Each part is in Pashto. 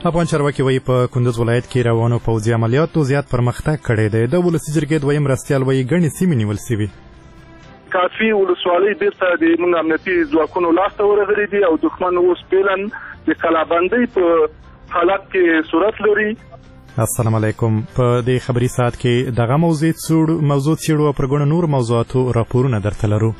افغان چارواکي وایي په کندوز ولایت کې روانو پوځي عملیاتو زیات پرمختګ کړی دی. د ولسي جرګې دویم مرستیال وایي ګڼې سیمې نیول سوي. کافي ولسوالۍ بیرته د موږ امنیتي ځواکونو لاسته ورغلي دي او دښمن اوس فعلا د کلابندۍ په حالت کې صورت لري. السلام علیکم. په دې خبري ساعت کې دغه موضوع څیړو او پر ګڼو نور موضوعاتو راپورونه درته لرو.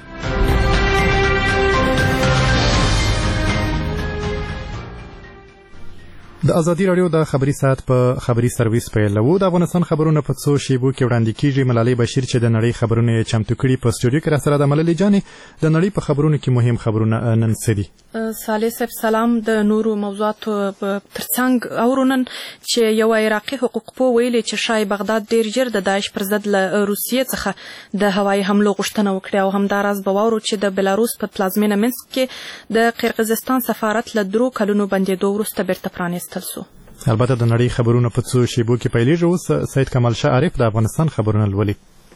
د ازادي راډیو د خبري ساعت په خبري سرویس پیلوو. د افغانستان خبرونه په څو شیبو کې وړاندې کیږي. ملالۍ بشیر چې د نړۍ خبرونه چمتو کړي په سټوډیو کې راسره د ملالۍ جانې د نړۍ په خبرونو کې مهم خبرونه نن څه دي؟ صالح صاحب سلام. د نورو موضوعاتو ترڅنګ اورو نن چې یو عراقي حقوقپوه ویلي چې شای بغداد ډېر ژر د داعش پر ضد له روسیې څخه د هوایي حملو غوښتنه وکړه او همداراز به واورو چې د بلاروس په پلازمینه منسک کې د قرغیزستان سفارت له 3 کلونو بندېدو وروسته بیرته پرانیستل شو. البته د نړۍ خبرونه په څو شیبو کې پیلېږي. اوس سید کمال شاه عارف د افغانستان خبرونه لولي.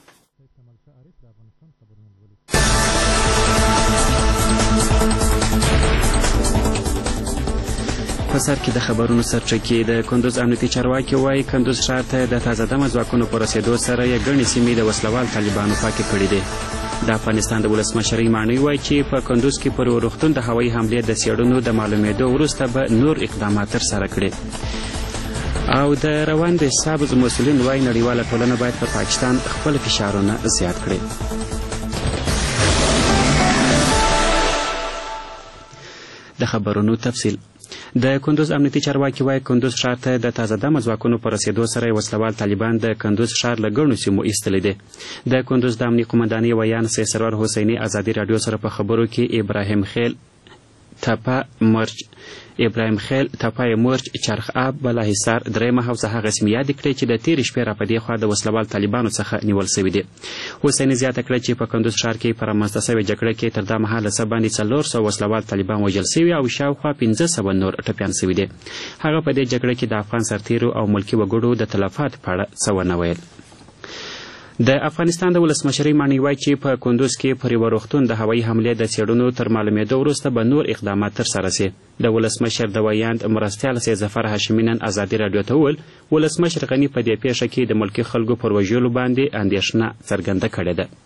په سر کې د خبرونو سرچکې د کندوز امنیتي چارواکي وایي کندوز ښار ته د تازه دمه ځواکونو په رسېدو سره یې ګڼې سیمې د وسلوال طالبانو پاکې کړي دي. د افغانستان د ولسمشرۍ ماڼۍ وایي چې په کندوز کې پر روغتون د هوایي حملې د څېړنو د معلومېدو وروسته به نور اقدامات ترسره کړي. او د روان د حساب مسؤلین وایي نړیواله ټولنه باید په پاکستان خپل فشارونه زیات کړي. د خبرونو تفصیل. د کندوز امنیتي چارواکي وایي کندوز ښار ته د تازه دمه ځواکونو په رسېدو سره یې وسلوال طالبان د کندوز ښار له ګڼو سیمو ایستلی دی. د کندوز د امنیې قمندانۍ ویان سید سرور حسیني ازادي راډیو سره په خبرو کې ابراهیم خیل تپای مرچ چرخ آب بلاحصار درېیمه حوزه هغه سیمې یادې کړې چې د تېرې شپې راپدې خوا د وسلوال طالبانو څخه نیول سوي دي. حسیني زیاته کړه چې په کندوز ښار کې په رامنځته سوې جګړه کې تر دا مهاله څه باندې 400 وسلوال طالبان وژل سوي او شاوخوا 500 نور ټپیان سوي دي. هغه په دې جګړه کې د افغان سرتیرو او ملکي وګړو د تلفاتو په اړه څه ونه ویل. د افغانستان د ولسمشرۍ ماڼۍ وایي چې په کندوز کې پر یوه روغتون د هوایي حملې د څېړنو تر معلومېدو وروسته به نور اقدامات ترسره سي. د ولسمشر د ویاند مرستیال سید ظفر هاشمي نن ازادي راډیو ته وویل ولسمشر غني په دې پیښه کې د ملکي خلکو پر وژلو باندې اندېښنه څرګنده کړې ده.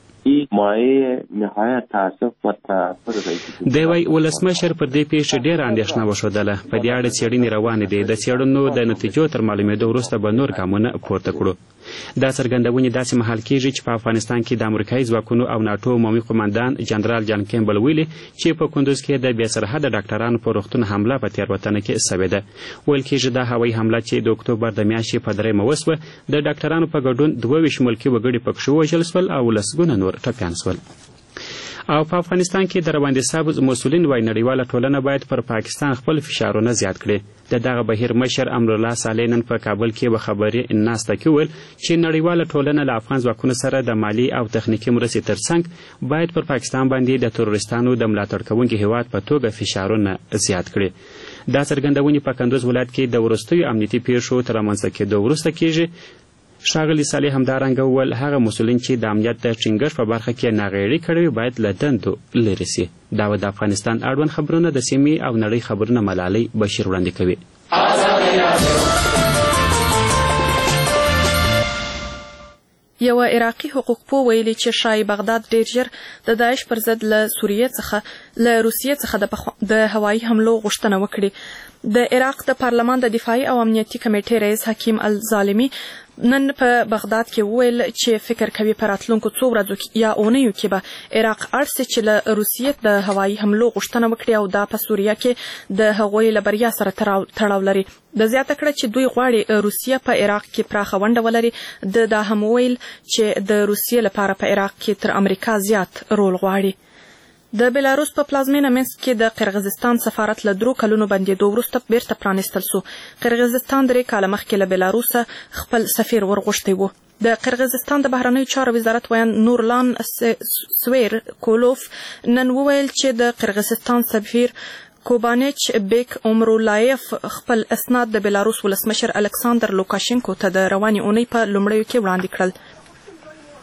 دی وایي ولسمشر پر دې پیښې ډېره اندېښنه وښودله. په دې اړه څېړنې روانې دي. د څېړنو د نتیجو تر معلومېدو وروسته به نور ګامونه پورته کړو. دا څرګندونې داسې مهال کېږي چې په افغانستان کې د امریکایي ځواکونو او ناټو عمومي قمندان جنرال جان کیمبل ویلي چې په کندوز کې د بې سرحده ډاکټرانو په روغتون حمله په تېروتنه کې سوې ده. ویل کېږي دا هوایي حمله چې د اکتوبر د میاشتې په 3 وسوه د ډاکټرانو په ګډون 22 ملکي وګړي پکښې ووژل سول او لسګونه نور ټپیان سول. او په افغانستان کې د روان حساب مسؤلین وایي نړیواله ټولنه باید پر پاکستان خپل فشارونه زیات کړي. د دغه بهیر مشر امرالله صالح نن په کابل کې به خبري ناسته کې ویل چې نړیواله ټولنه له افغان ځواکونو سره د مالي او تخنیکي مرستې ترڅنګ باید پر پاکستان باندې د تروریستانو د ملاتړ کوونکي هیواد په توګه فشارونه زیات کړي. دا څرګندونې په کندوز ولایت کې د وروستیو امنیتي پیښو تر رامنځته کېدو وروسته کېږي. ښاغلي صالح همدارنګه وویل هغه مسؤلین چې د امنیت د ټینګښت په برخه کې ناغېړي کړې باید له دندو لرې سي. دا د افغانستان اړوند خبرونه د سیمې او نړۍ خبرونه ملالۍ بشیر وړاندې کوي. یو عراقي حقوقپوه ویلي چې شای بغداد ډېر ژر د داعش پر ضد له روسیې څخه د هوایي حملو غوښتنه وکړي. د عراق د پارلمان د دفاعي او امنیتي کمیټې رئیس حکیم الظالمي نن په بغداد کې وویل چې فکر کوي په راتلونکو 2 ورځو یا اونیو کې به عراق اړ سي چې له روسیې د هوایي حملو غوښتنه وکړي او دا په سوریه کې د هغوی له بریا سره تړاو لري. د زیاته کړه چې دوی غواړي روسیه په عراق کې پراخه ونډه ولري. دا هم ویل چې د روسیې لپاره په عراق کې تر امریکا زیات رول غواړي. د بلاروس په پلازمینه منسک کې د قرغیزستان سفارت له 3 کلونو بندېدو وروسته بیرته پرانیستل شو. قرغیزستان 3 کاله مخکې له بلاروسه خپل سفیر ورغوښتی و. د قرغیزستان د بهرنیو چارو وزارت ویان نورلان سویر کولوف نن وویل چې د قرغیزستان سفیر کوبانیچ بیک عمرولایف خپل اسناد د بلاروس ولسمشر الکساندر لوکاشینکو ته د روانې اونۍ په لومړیو کې وړاندې کړل.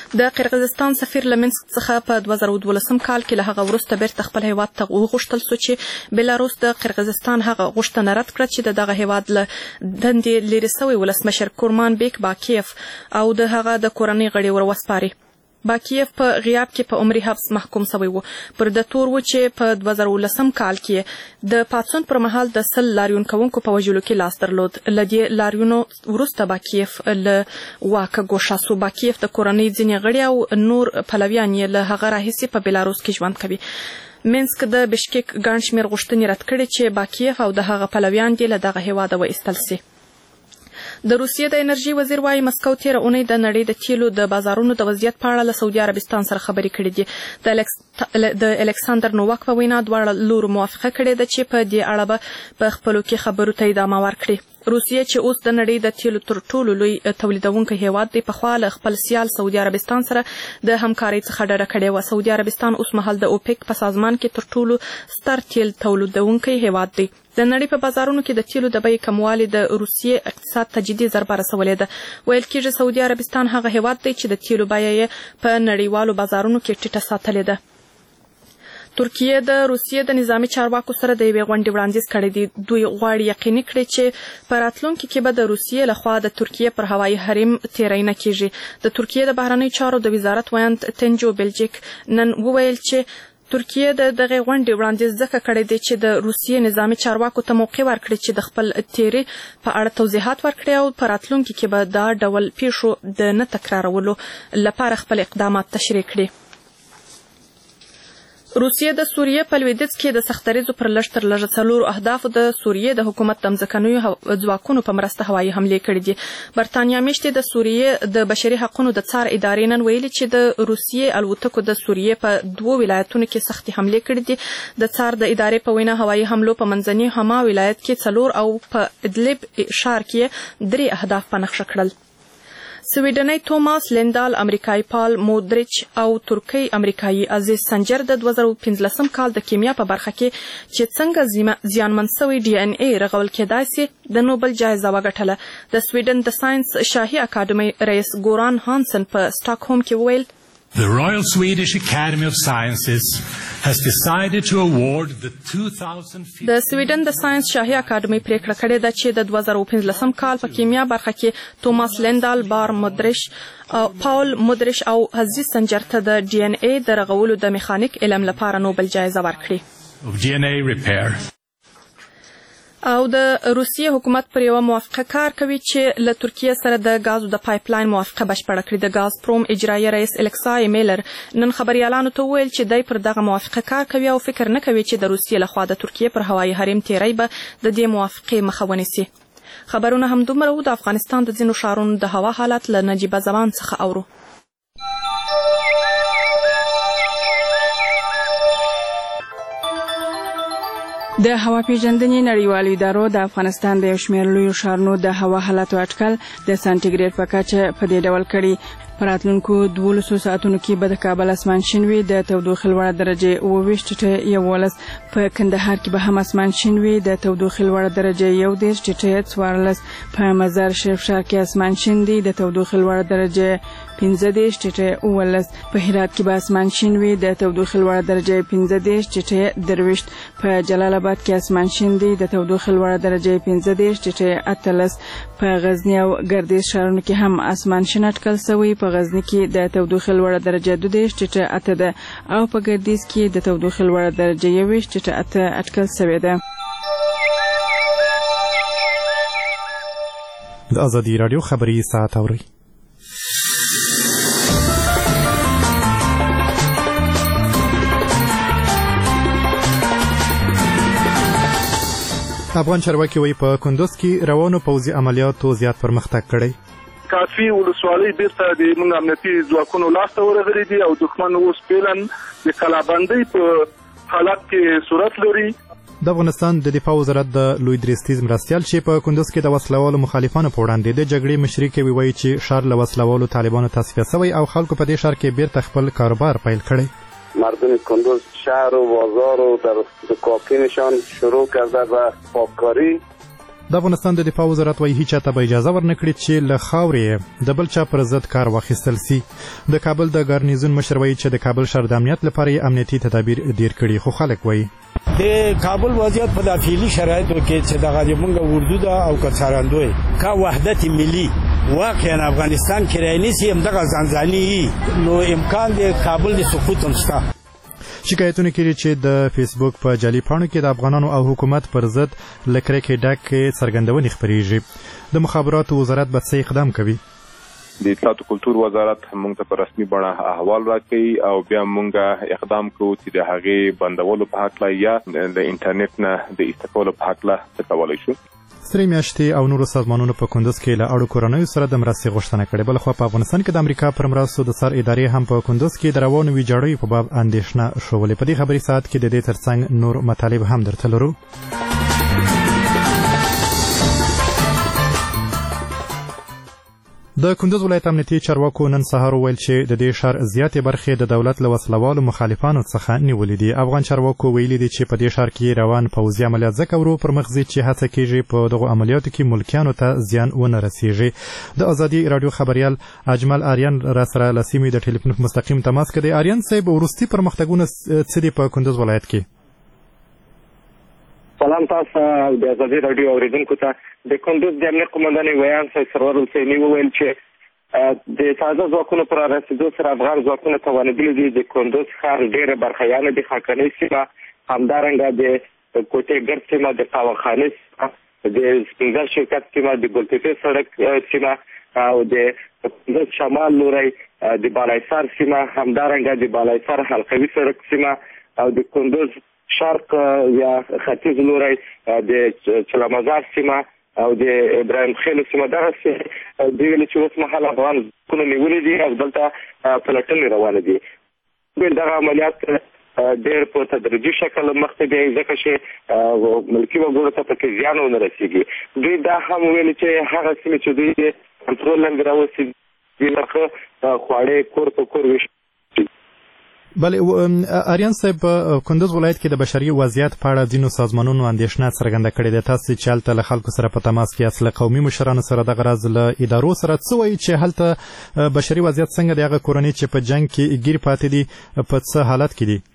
د قرغیزستان سفیر لمنسک څخه په 2012 کال کې له هغه وروسته بیرته خپل هیواد ته وغوښتل شو چې بلاروس د قرغیزستان هغه غوښتنه رد کړه چې دغه هیواد له دندې لرې شوی ولسمشر کورمان بیک باکیف او د هغه د کورنۍ غړي ور وسپاري. باکیف په غیاب کې په عمري حبس محکوم شوی و. پر د تور و چې په 2019 کال کې د پاتسون پر مهال د 10 لاریون کوونکو په وژلو کې لاس درلود. لدې لاریونو وروسته باکیف له واکه ګوښه شو. باکیف د کورنۍ ځینې غړي او نور پلویان یې له هغه راهیسې په بلاروس کې ژوند کوي. مینسک د بشکیک ګڼ شمېر غوښتنې رد کړې چې باکیف او د هغه پلویان دې له دغه هیواده وایستل سي. د روسیې د انرژي وزیر وايي مسکو تیره اونۍ د نړۍ د تیلو د بازارونو د وضعیت په اړه له سعودي عربستان سره خبرې کړې دي. د الکساندر نوواک په وینا دواړه لور موافقه کړې ده چې په دې اړه به په خپلو کې خبرو ته ادامه ورکړي. روسیه چې اوس د نړۍ د تیلو تر ټولو لوی تولیدونکی هیواد دی پخوا له خپل سیال سعودي عربستان سره د همکارۍ څخه ډډه کړې وه. سعودي عربستان اوس مهال د اوپیک په سازمان کې تر ټولو ستر تیل تولیدونکی هیواد دی. د نړۍ په بازارونو کې د تیلو د بیې کموالی د روسیې اقتصاد ته جدي ضربه رسولې ده. ویل کېږي سعودي عربستان هغه هیواد دی چې د تیلو بیه یې په نړیوالو بازارونو کې ټیټه ساتلې ده. ترکیه د روسیې د نظامی چارواکو سره د یوې غونډې وړاندیز کړی دی. دوی غواړي یقیني کړي چې په راتلونکي کې به د روسیې لخوا د ترکیه پر هوایي حریم تیری نه کیږي. د ترکیه د بهرنیو چارو د وزارت ویاند تنجو بلجیک نن وویل چې ترکیه د دغه غونډې وړاندیز ځکه کړی دی چې د روسیې نظامی چارواکو ته موقع ورکړي چې د خپل تیری په اړه توضیحات ورکړي او په راتلونکي کې به دا ډول پیښو د نه تکرارولو لپاره خپل اقدامات تشریح کړي. روسیه د سوریې په لویدیځ کې د سختدریځو پر لږ تر لږه 4 اهدافو د سوریې د حکومت د ځمکنیو ځواکونو په مرسته هوایي حملې کړې دي. برتانیا میشتې د سوریې د بشري حقوقو د څار ادارې نن ویلي چې د روسیې الوتکو د سوریې په 2 ولایتونو کې سختي حملې کړې دي. د څار د ادارې په وینا هوایي حملو په منځني حما ولایت کې 4 او په ادلب ښار کې 3 اهداف په نښه کړل. سویډنۍ توماس لیندال امریکایي پال مودریچ او ترکی امریکایي عزیز سنجر د 2015 کال د کیمیا په برخه کې چې څنګه زیانمن شوی ډي ان اي رغول کېدای سي د نوبل جایزه وګټله. د سویډن د ساينس شاهي اکاډمي رئیس ګوران هانسن په سټاکهولم کې وویل The Royal Swedish Academy of Sciences has decided to award the 2015 د سویډن د ساينس شاهي اکاډمي پریکړه کړې ده چې د 2015 کال په کیمیا برخه کې توماس لیندال بار مودریش پاول مودریش او عزیز سنجر ته د ډي ان اي د رغولو د میخانیک علم لپاره نوبل جایزه ورکړي. of DNA repair. او د روسیې حکومت پر یو موافقه کار کوي چې له ترکیه سره د غازو د پایپلاین موافقه بشپړه کړي. د غاز پروم اجرایي رئیس الکسای میلر نن خبريالانو ته ویل چې دای پر دغه موافقه کار کوي او فکر نه کوي چې د روسیې لخوا د ترکیه پر هوایي حریم تیری به د دې موافقه مخه ونیسي. خبرونه هم دومره وو. د افغانستان د ځینو ښارونو د هوا حالت له نجیبه زمان څخه اورو. د هوا پیژندنې نړیوالو ادارو د افغانستان د یو شمېر لویو ښارونو د هوا حالاتو اټکل د سانتیګریډ په کچه په دې ډول کړي. په راتلونکو 12 ساعتونو کې به د کابل اسمان شین وي. د تودوخې لوړه درجه 22.11. په کندهار کې به هم اسمان شین وي. د تودوخې لوړه درجه 11.14. په مزار شریف ښار کې اسمان شین دی. د تودوخې لوړه درجه 15.11. په هرات کې به اسمان شین وي. د تودوخې لوړه درجه 15.23. په جلال آباد کې اسمان شین دی. د تودوخې لوړه درجه 15.18. په غزنی او ګردیز ښارونو کې هم اسمان شین اټکل شوی. په غزنی کې د تودوخې لوړه درجه 2.8 ده او په ګردیز کې د تودوخې لوړه درجه 1.8 اټکل شوی ده. د ازادي رادیو خبري ساعت اوري. افغان چارواکي وایي په کندوز کې روانو پوځي عملیاتو زیات پرمختګ کړی. کافي ولسوالۍ بیرته د موږ امنیتي ځواکونو لاسته ورغلي دي او دښمن اوس فعلاً د کلابندۍ په حالت کې صورت لري. د افغانستان د دفاع وزارت د لوی درستیز مرستیال چې په کندوز کې د وسلوالو مخالفانو په وړاندې د جګړې مشري کوي وایي چې ښار له وسلوالو طالبانو تصفیه شوی او خلکو په دې ښار کې بیرته خپل کاروبار پیل کړی. مردم کندوز شهر و بازار و در دکاکینشان شروع کرده و پاککاری د افغانستان د دفاع وزارت وايي هیڅ چاته به اجازه ورنکړي چې له خاورې د بل چا پر ضد کار واخیستل سي. د کابل د ګارنیزون مشر وايي چې د کابل ښار د امنیت لپاره امنیتي تدابیر ډیر کړي، خو خلک وايي د کابل وضعیت په داخلي شرایطو کې چې دغه موږ اردو ده او کڅارندوی کا وحدت ملي واقعا افغانستان کې رانیسي هم دغه ځانځاني نو امکان د کابل د سقوط نشته. شکایتونه کړي چې د فیسبوک په جعلي پاڼو کې د افغانانو او حکومت پر ضد لکرکې ډک څرګندونې خپریږي. د مخابراتو وزارت به څه اقدام کوي؟ د اطلاعات او کلتور وزارت موږ ته په رسمي بڼه احوال راکړي او بیا موږ اقدام کوو چې د هغې بندولو په هکله یا د انټرنیټ نه د ایسته کولو په هکله څه کولی شو. سرې میاشتې او نورو سازمانونو په کندوز کې له اړو کورنیو سره د مرستې غوښتنه کړې. بلخوا په افغانستان کې د امریکا پر مرستو د سر ادارې هم په کندوز کې د روانو ویجاړیو په باب اندېښنه ښولې. په دې خبري ساعت کې د دې ترڅنګ نور مطالب هم درته لرو. د کندوز ولایت امنیتي چارواکو نن سهار وویل چې د دې ښار زیاتې برخې د دولت له وسلوالو مخالفانو څخه نیولې دي. افغان چارواکو ویلي دي چې په دې ښار کې روان پوځي عملیات ځکه ورو پر مخ ځي چې هڅه کیږي په دغو عملیاتو کې ملکیانو ته زیان ونه رسیږي. د ازادي رادیو خبريال اجمل آریان را سره له سیمې د ټلیفون مستقیم تماس کړی. آریان صاحب، وروستي پرمختګونه څه دي په کندوز ولایت کې؟ سلام تاسو د ازادي رادیو اوریدونکو ته. د کندوز د امنیت قومندان ویان سرور حسیني وویل چې د تازه ځواکونو پر رسیدو سره افغان ځواکونه توانېدلي دي د کندوز ښار ډېره برخه یعنې د خاکنۍ سیمه، همدارنګه د کوټې ګرد سیمه، د قهوهخانې سیمه، د سپینګر شرکت سیمه، د ګلتپې سړک سیمه او د کندوز شمال لوري د بالایسار سیمه، همدارنګه د بالایسار حلقوي سړک سیمه او د کندوز شرق یا ختیځ لوري د چلمزار سیمه او د ابراهیم خیل سیمه. دغه د ویل چې اوس مهال افغان ځواکونه نیولي دي او دلته پلټنې روانې دي. دغه عملیات ډېر په تدریجي شکل مخته بیایي ځکه چې ملکي وګړو ته پکې زیان ونه رسېږي. دوی دا هم ویل چې هغه سیمې چې دوی کنټرول لاندې راوستي دي نرخه خواړې کور په کور ویشي. بله آریان صاحب، کندوز ولایت کې د بشري وضعیت په اړه ځینو سازمانونو اندېښنه څرګنده کړې ده. تاسو چې هلته له خلکو سره په تماس کې یاست، له قومي مشرانو سره، دغه راز له ادارو سره، څه وایي چې هلته بشري وضعیت څنګه دی؟ هغه کورنۍ چې په جنګ کې ګیر پاتې دي په څه حالت کې دي؟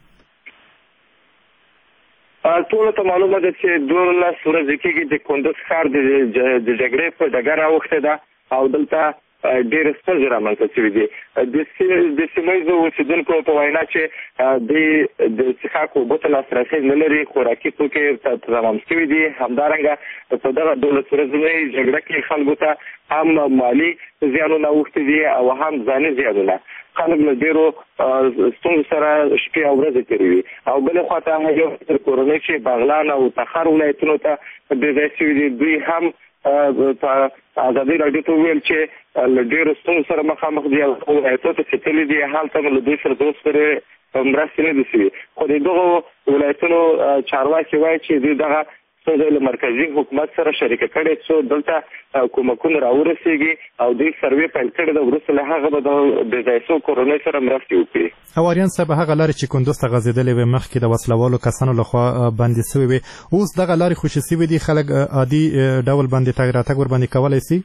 ټولو ته معلومه ده چې 12 ورځې کېږي د کندوز ښار د جګړې په ډګر اوښتې ده او دلته ډېر ستونزې رامنځته شوي دي. د سیمه ییزو اوسېدونکو په وینا چې دوی د څښاک اوبو ته لاسرسی نه لري، خوراکي توکي تمام شوي دي. همدارنګه په دغه 12 ورځنۍ جګړه کې خلکو ته هم مالي زیانونه اوښتي دي او هم ځاني زیانونه. خلک له ډېرو ستونزو سره شپې او ورځې تېروي. او بلې خواته یو کورنۍ چې بغلان او تخار ولایتونو ته بېځای شوي دي، دوی هم په ازادي رادیو ته ویل چې له ډېرو ستونزو سره مخامخ دي او ولایتونو ته چې تللي دي هلته له دوی سره د اوس پورې مرستې نه دي شوي. خو د دغو ولایتونو چارواکي وایي چې دوی دغه ستونزه له مرکزي حکومت سره شریکه کړې څو دلته کومکونه راورسېږي او دوی سروې پیل کړې ده. وروسته له هغه به د بېځای شوو کورنۍ سره مرستې وکړي. او آریان صاحب، هغه لارې چې کندوز ته غځېدلې وې مخکې د وسلوالو کسانو لخوا بندي شوې وې، اوس دغه لارې خوشي شوي دي؟ خلک عادي ډول باندې تګ راتګ ورباندې کولی شي؟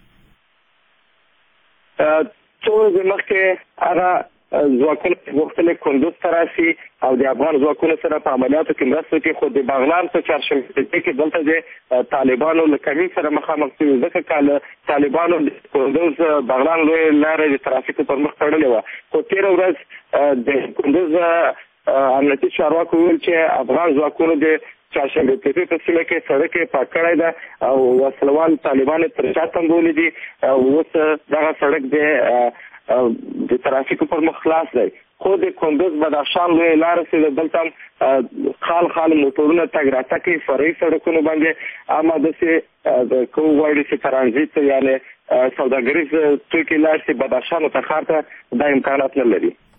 څو ورځې مخکې هغه ځواکونه غوښتل کندوز ته راشي او د افغان ځواکونو سره په عملیاتو کې مرسته وکړي، خو د بغلان په چهارشنبې کې دلته د طالبانو له کمین سره مخامخ شوي ځکه که طالبانو د کندوز بغلان لویه لاره د ترافیکو پر مخ تړلې وه. خو تېره ورځ د کندوز امنیتي چارواکو وویل چې افغان ځواکونو د چهارشنبې تپې په سیمه کې سړک یې پاک کړی ده او وسلوال طالبان یې تر شا تمبولي دي. اوس دغه سړک د ترافیکو پر مخ خلاص دی. خو د کندوز بدخشان لویه لاره چې دلته خال موټرونه تګ راتګ کوي فرعي سړکونو باندې، اما داسې که وغواړي چې ترانزیت یعنې سوداګریز توکي لاړ شي بدخشان او تخار ته، دا امکانات نه لري.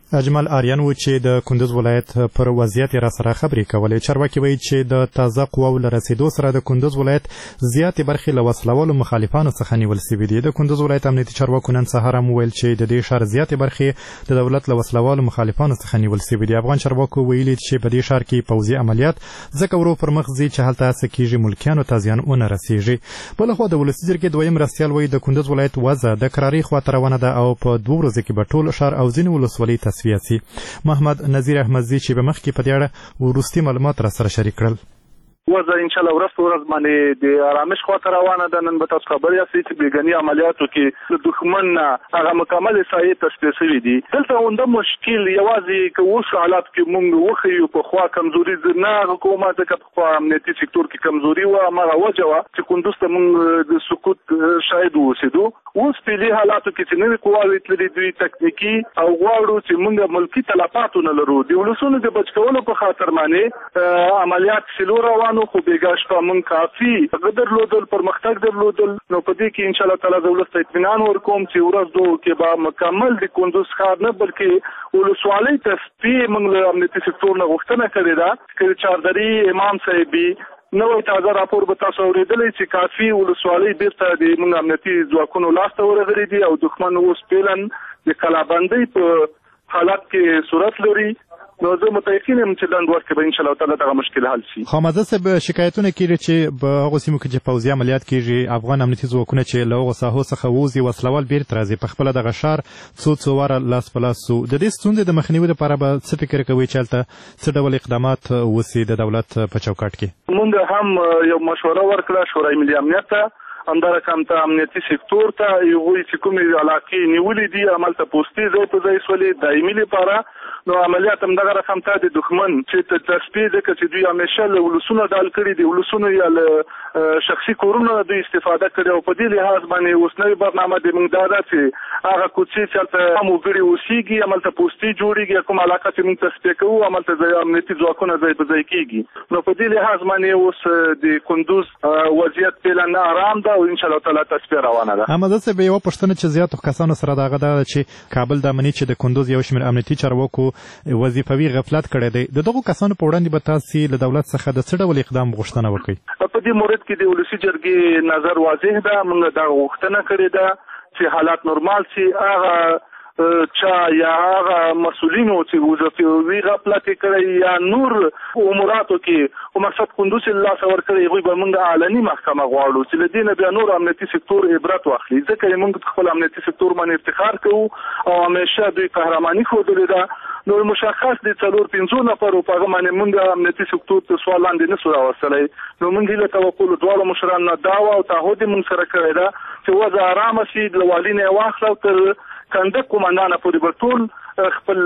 اجمل آریان و چې د کندوز ولایت پر وضعیت را سره خبرې کولې. چارواکي وایي چې د تازه قواو له رسیدو سره د کندوز ولایت زیاتې برخې له وسلوالو مخالفانو څخه نیول شوي دي. د کندوز ولایت امنیتي چارواکو نن سهار هم وویل چې د دې ښار زیاتې برخې د دولت له وسلوالو مخالفانو څخه نیول شوي دي. افغان چارواکو ویلي چې په دې ښار کې پوځي عملیات ځکه ورو پر مخ ځي چې هلته هڅه کېږي ملکیانو ته زیان ونه رسېږي. بلخوا د ولسي جرګې دویم مرستیال وایي د کندوز ولایت وضع د کرارۍ خواته روانه ده او په 2 ورځو کې به ټول ښار او ځینې ولسوالۍ تصفیه شي. محمد نذیر احمدزي چې به مخکې په دې اړه وروستي معلومات را سره شریک کړل. وضع ان شاء الله ورځ باندې د آرامش خواته روانه ده. نن به تاسو خبر یاست چې بیګنی عملیاتو کې د دښمن هغه مکمل سایه تشکیل شوی دي. دلته اونده مشکل یوازې که اوس حالات کې مونږ وخیو په خوا کمزوري نه حکومت د خوا امنیتي سکتور کې کمزوري و امر وجه وا چې کندوز ته مونږ د سقوط شاهد اوسېدو. اوس په دې حالاتو کې چې نوې قواوې تللې دوی تکنیکی او غواړو چې مونږ ملکی تلفاتو نه لرو. د ولسونو د بچ کولو په خاطر باندې عملیات سلو روانو خو بیګاش په مونږ کافي قدر لودل پرمختګ درلودل. نو په دې کې ان شاء الله تعالی دولت ته اطمینان ورکوم چې ورځ دوه کې به مکمل د کندوز ښار نه بلکې ولسوالۍ تصفیه مونږ له امنیتي سکتور نه غوښتنه کړې ده چې چاردري امام صاحبي نوې تازه راپور به تاسو اورېدلی چې کافي ولسوالۍ بیرته د مونږ امنیتي ځواکونو لاسته ورغلي دي او دښمن اوس فعلا د کلابندۍ په حالت کې صورت لري. نو زه متأکد یم چې لاندې وخت کې به ان شاء الله تعالی دغه مشکل حل شي. خامزه صاحب شکایتونه کیږي چې په هغه سیمو کې چې پوځي عملیات کیږي افغان امنیتي ځواکونه چې له هغو ساحو څخه ووځي وسلوال بیرته راځي په خپله دغه ښار څو واره لاس په لاس سو. د دې ستونزې د مخنیوي لپاره به څه فکر کوئ چې هلته څه ډول اقدامات وسي د دولت په چوکاټ کې؟ مونږ هم یو مشوره ورکړه شورای ملي امنیت ته همدارکه ته امنیتي سکتور ته هغوی چې کومې علاقې نیولې دي همالته پوستې ځای په ځای سولې دایمي لپاره. نو عملیات هم دغه رقم ته د دښمن چې تصفیه ځکه چې دوی همیشه له ولسونو ډال کړي دي ولسونو یا له شخصي کورونو نه دوی استفاده کړي او په دې لحاظ باندې اوس نوې برنامه د موږ دا ده چې هغه کوڅې چې هلته هم وګړي اوسېږي همالته پوستې جوړېږي کوم علاقه چې موږ تصفیه کوو همالته امنیتي ځواکونه ځای په ځای کېږي. نو په دې لحاظ باندې اوس د کندوز وضعیت فعلا ارام ده او ان شاء الله تعالی تصفیه روانه ده. احمد صاحب یوه پوښتنه چې زیاتو کسانو سره دغه ده چې کابل د امنیت چې د کندوز یو شمېر امنیتي چارواکو وظیفوي غفلت کړی دی. د دغو کسانو په وړاندې به تاسې له دولت څخه د څه ډول اقدام غوښتنه وکړئ؟ په دې مورد کې د ولسي جرګې نظر واضح ده. موږ دا غوښتنه کړې ده چې حالات نورمال شي. هغه چا یا هغه مسؤلینو چې وظیفوي غفلت کړی یا نور اموراتو کې او مقصد کندوز الله سور کړی هغوی به موږ اعلاني محکمه غواړو چې له دې نه بیا نور امنیتي سکتور عبرت واخلي ځکه موږ خپل امنیتي سکتور باندې افتخار کوو او همیشه دوی قهرماني ښودلې ده. نو مشخص دي 4-5 نفرو په هغه باندې موږ امنیتي سکتور ته سوال لاندې نسو راوستلی. نو موږ هیله کوو دواړو مشرانو نه دعوه او تعهد یې موږ سره کړی ده چې وضع ارامه شي د والي نه یې واخله او تر کنده قومندانه پورې به ټول خپل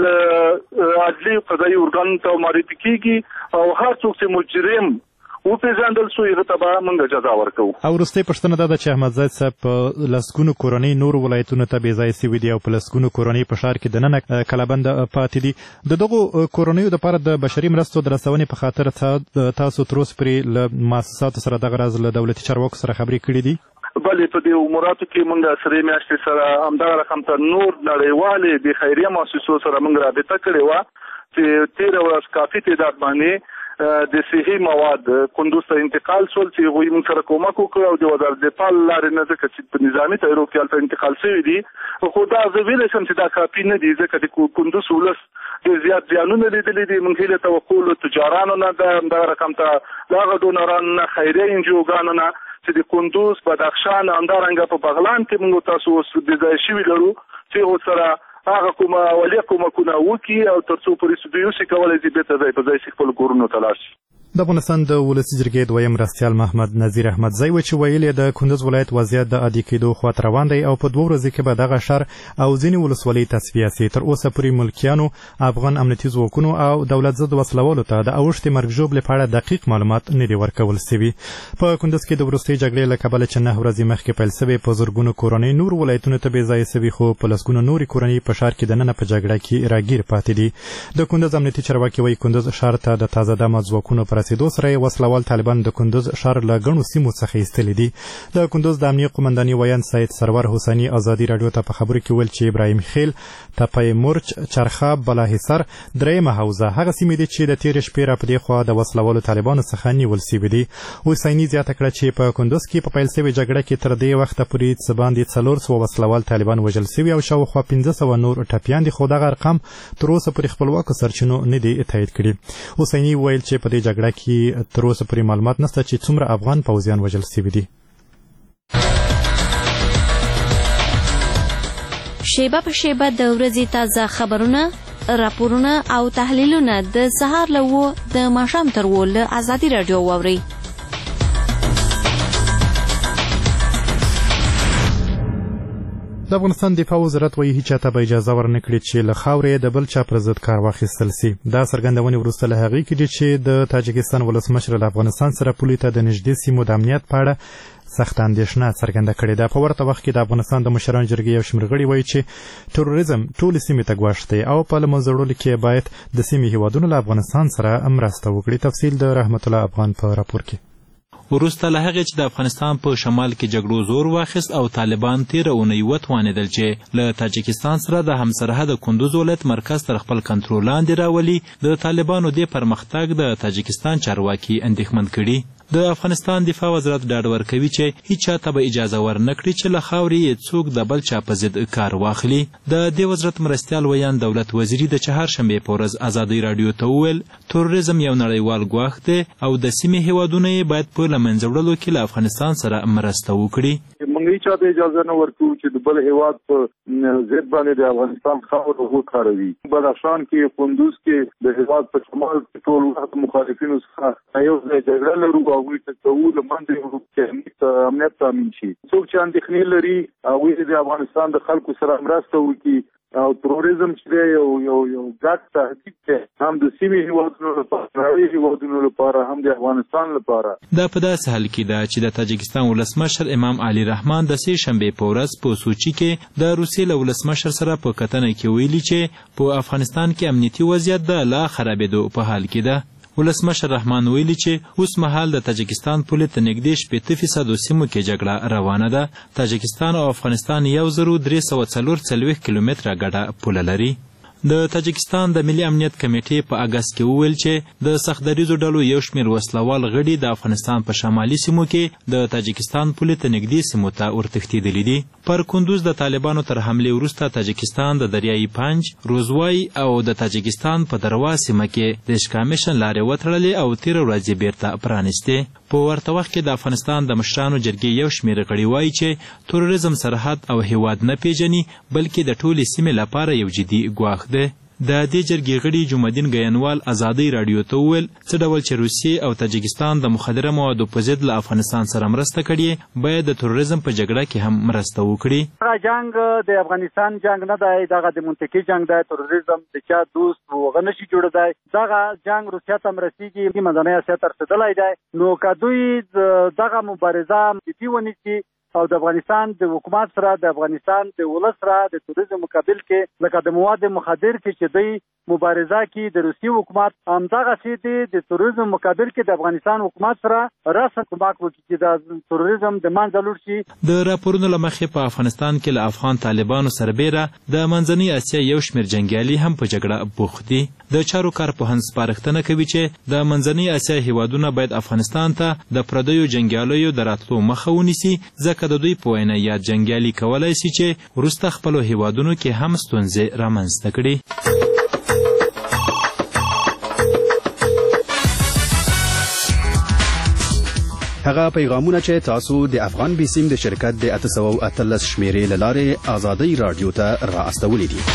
عدلي قضایي ارګان ته معرفي کېږي او هر څوک چې مجرم وپېژندل سو هغه ته به موږ جزا ورکوو. او وروستۍ پوښتنه دا ده چې احمدزی صاحب په لسګونو کورنۍ نورو ولایتونو ته بېځایه سوي دي او په لسګونو کورنۍ په ښار کې دننه کلابنده پاتې دي. د دغو کورنیو دپاره د بشري مرستو د رسونې په خاطر تاسو تر اوسه پورې له مؤسساتو سره دغه راز له دولتي چارواکو سره خبرې کړي دي؟ بلې په دې اموراتو کې موږ سرې میاشتې سره همدغه رقم ته نور نړیوالې د خیریه مؤسسو سره موږ رابطه کړې وه چې 13 ورځ کافي تعداد باندې د صحي مواد کندوز ته انتقال شول چې هغوی موږ سره کومک وکړ او د وزارت دفاع له لارې نه ځکه چې په نظامي تحریرو کې هلته انتقال شوي دي. خو دا زه ویلی شم چې دا کافي نه دي ځکه د کندوز ولس ډېر زیات زیانونه لیدلي دي. موږ هیله توقع له تجارانو نه ده همدغه رقم ته له هغه ډونرانو نه خیریه انجیوګانو نه چې د کندوز بدخشان همدارنګه په بغلان کې موږ تاسو اوس بېځایه شوي لرو چې هغو سره هغه کومه اولیا کومکونه وکړي او تر څو پورې دوی اوسې کولی شي بېرته ځای په ځای شي خپلو کورونو ته لاړ شي. د افغانستان د ولسي جرګې دویم مرستیال محمد نذیر احمدزی و چې ویل د کندوز ولایت وضعیت د عادي کېدو خواته روان دی او په 2 ورځو کې به دغه ښار او ځینې ولسوالۍ تصفیه سي. تر اوسه پورې ملکیانو افغان امنیتي ځواکونو او دولت ضد وسلوالو ته د اوښتې مرګ ژوبلې په اړه دقیق معلومات نه دي ورکول سوي. په کندوز کې د وروستۍ جګړې له کبله چې 9 ورځې مخکې پیل سوې په زرګونو کورنۍ نور ولایتونو ته بېځایه سوي خو په لسګونو نورې کورنۍ په ښار کې دننه په جګړه کې راګیر پاتې دي. د کندوز امنیتي چارواکي وایي کندوز ښار ته د تازه دمه ځواکونو په رسیدو سره وسلوال طالبان د کندوز ښار له ګڼو سیمو څخه ایستلي دي. د کندوز د امنیه قومنداني ویان سید سرور حسیني ازادي راډیو ته په خبرو کې ویل چې ابراهیم خیل، تپه مرچ، چرخاب، بلاحصار درېیمه حوزه هغه سیمې دي چې د تېرې شپې راپدې خوا د وسلوالو طالبانو څخه نیول سوي دي. حسیني زیاته کړه چې په کندوز کې په پیل سوې جګړه کې تر دې وخته پورې څه باندې 400 وسلوال طالبان وژل سوي او شاوخوا 1500 نور ټپیان دي، خو دغه ارقام تر اوسه پورې خپلواکو سرچینو نه دي تایید کړي. حسیني ویل چې په دې جګړه کې تر اوسه پورې معلومات نشته چې څومره افغان پوځیان وژل سوي دي. شیبه په شیبه د ورځې تازه خبرونه، راپورونه او تحلیلونه د سهار له 9 د ماښام تر 10 له ازادي راډیو واورئ. د افغانستان دفاع وزارت وایي هیچا ته به اجازه ورنکړي چې له خاورې د بل چا پر ضد کار واخیستل سي. دا څرګندونې وروسته له هغې کې چې د تاجکستان ولسمشر له افغانستان سره پولې ته د نږدې سیمو د امنیت په اړه سخت اندېښنه څرګنده کړې ده. په ورته وخت کې د افغانستان د مشرانو جرګې یو شمېر غړي وایي چې تروریزم ټولې سیمې ته ګواښ دی او په له منځه وړلو کې باید د سیمې هیوادونو له افغانستان سره مرسته وکړي. تفصیل د رحمت الله افغان په راپور کې. وروسته له هغې چې د افغانستان په شمال کې جګړو زور واخیست او طالبان تېره اونۍ وتوانېدل چې له تاجکستان سره د همسرحده کندوز ولایت مرکز تر خپل کنټرول لاندې راولي، د طالبانو دې پرمختګ د تاجکستان چارواکي اندېښمن کړي. د افغانستان دفاع وزارت ډاډ ورکوي چې هیڅ چا ته به اجازه ورنکړي چې له خاورې یې څوک د بل چا په ضد کار واخلي. د دې وزارت مرستیال ویان دولت وزیري د چهارشنبې په ورځ ازادۍ راډیو ته وویل تروریزم یو نړیوال ګواښ دی او د سیمې هیوادونه یې باید په له منځه وړلو کې له افغانستان سره مرسته وکړي. موږ هیڅ چاته اجازه نه ورکوو چې د بل هیواد په ضد باندې د افغانستان خاوره وکاروي. بدخشان کې، کندوز کې د هیواد په شمال کې ټول وخت مخالفینو څخه یو ځای جګړه لرو او هغوی ته کوو له منځه وړو چې امنیت تامین شي. څوک چې اندېښنې لري هغوی د افغانستان د خلکو سره مرسته وکړي او تروریزم چې دی یو ګډ تهدید دی هم د سیمې هیوادونو لپاره، نړۍ هیوادونو لپاره، هم د افغانستان لپاره. دا په داسې حال کې ده چې د تاجکستان ولسمشر امام علي رحمان د سې شنبې په ورځ په سوچي کې د روسیې له ولسمشر سره په کتنه کې ویلي چې په افغانستان کې امنیتي وضعیت د لا خرابېدو په حال کې ده. ولسمشر رحمان ویلي چې اوس مهال د تاجکستان پولې ته نږدې 80% سیمو کې جګړه روانه ده. تاجکستان او افغانستان 1340 کیلومتره ګډه پوله لري. د تاجکستان د ملي امنیت کمیټې په اګست کې وویل چې د سختدریزو ډلو یو شمېر وسلوال غړي د افغانستان په شمالي سیمو کې د تاجکستان پولې ته نږدې سیمو ته ورتښتېدلي دي. پر کندوز د طالبانو تر حملې وروسته تاجکستان د دریایي پنج، روزوای او د تاجکستان په دروا سیمه کې د اشکامیشن لارې وتړلې او تېره ورځ یې بیرته پرانیستې. په ورته وخت کې د افغانستان د مشرانو جرګې یو شمېر غړي وایي چې تروریزم سرحد او هیواد نه پیژني بلکې د ټولې سیمې لپاره یو جدي ګواښ دی. د دې جرګې غړي جمعدین ګینوال ازادۍ راډیو ته وویل څه ډول چې روسیې او تاجکستان د مخدره موادو په ضد له افغانستان سره مرسته کړې باید د تروریزم په جګړه کې هم مرسته وکړي. هغه جنگ د افغانستان جنگ نه دی، دغه د منطقي جنگ دی. تروریزم د چا دوست هغه نشي جوړېدای. دغه جنگ روسیې ته رسیږي، منځنۍ اسیا ته رسېدلی دی. نو که دوی دغه مبارزه جدي ونیسي او د افغانستان د حکومت سره، د افغانستان د ولس سره د تروریزم مقابل کې لکه د مواد مخدر کې چې دوی مبارزه کې د روسي حکومت همدغسې دی د تروریزم مقابل کې د افغانستان حکومت سره رسم کومک وکړي چې د تروریزم د منځه لاړ شي. د راپورونو له مخې په افغانستان کې له افغان طالبانو سربیره د منځنۍ اسیا یو شمېر جنګیالي هم په جګړه بوخت دي. د چارو کارپوهان سپارښتنه کوي چې د منځنۍ اسیا هیوادونه باید افغانستان ته د پردیو جنګیالیو د راتلو مخه ونیسي، ځکه د دوی په وینا یا جنګیالي کولی شي چې وروسته خپلو هیوادونو کې هم ستونزې رامنځته کړي. هغه پیغامونه چې تاسو د افغان بیسیم د شرکت د 813 شمیرې له لارې ازادۍ راډیو ته را استولې دي.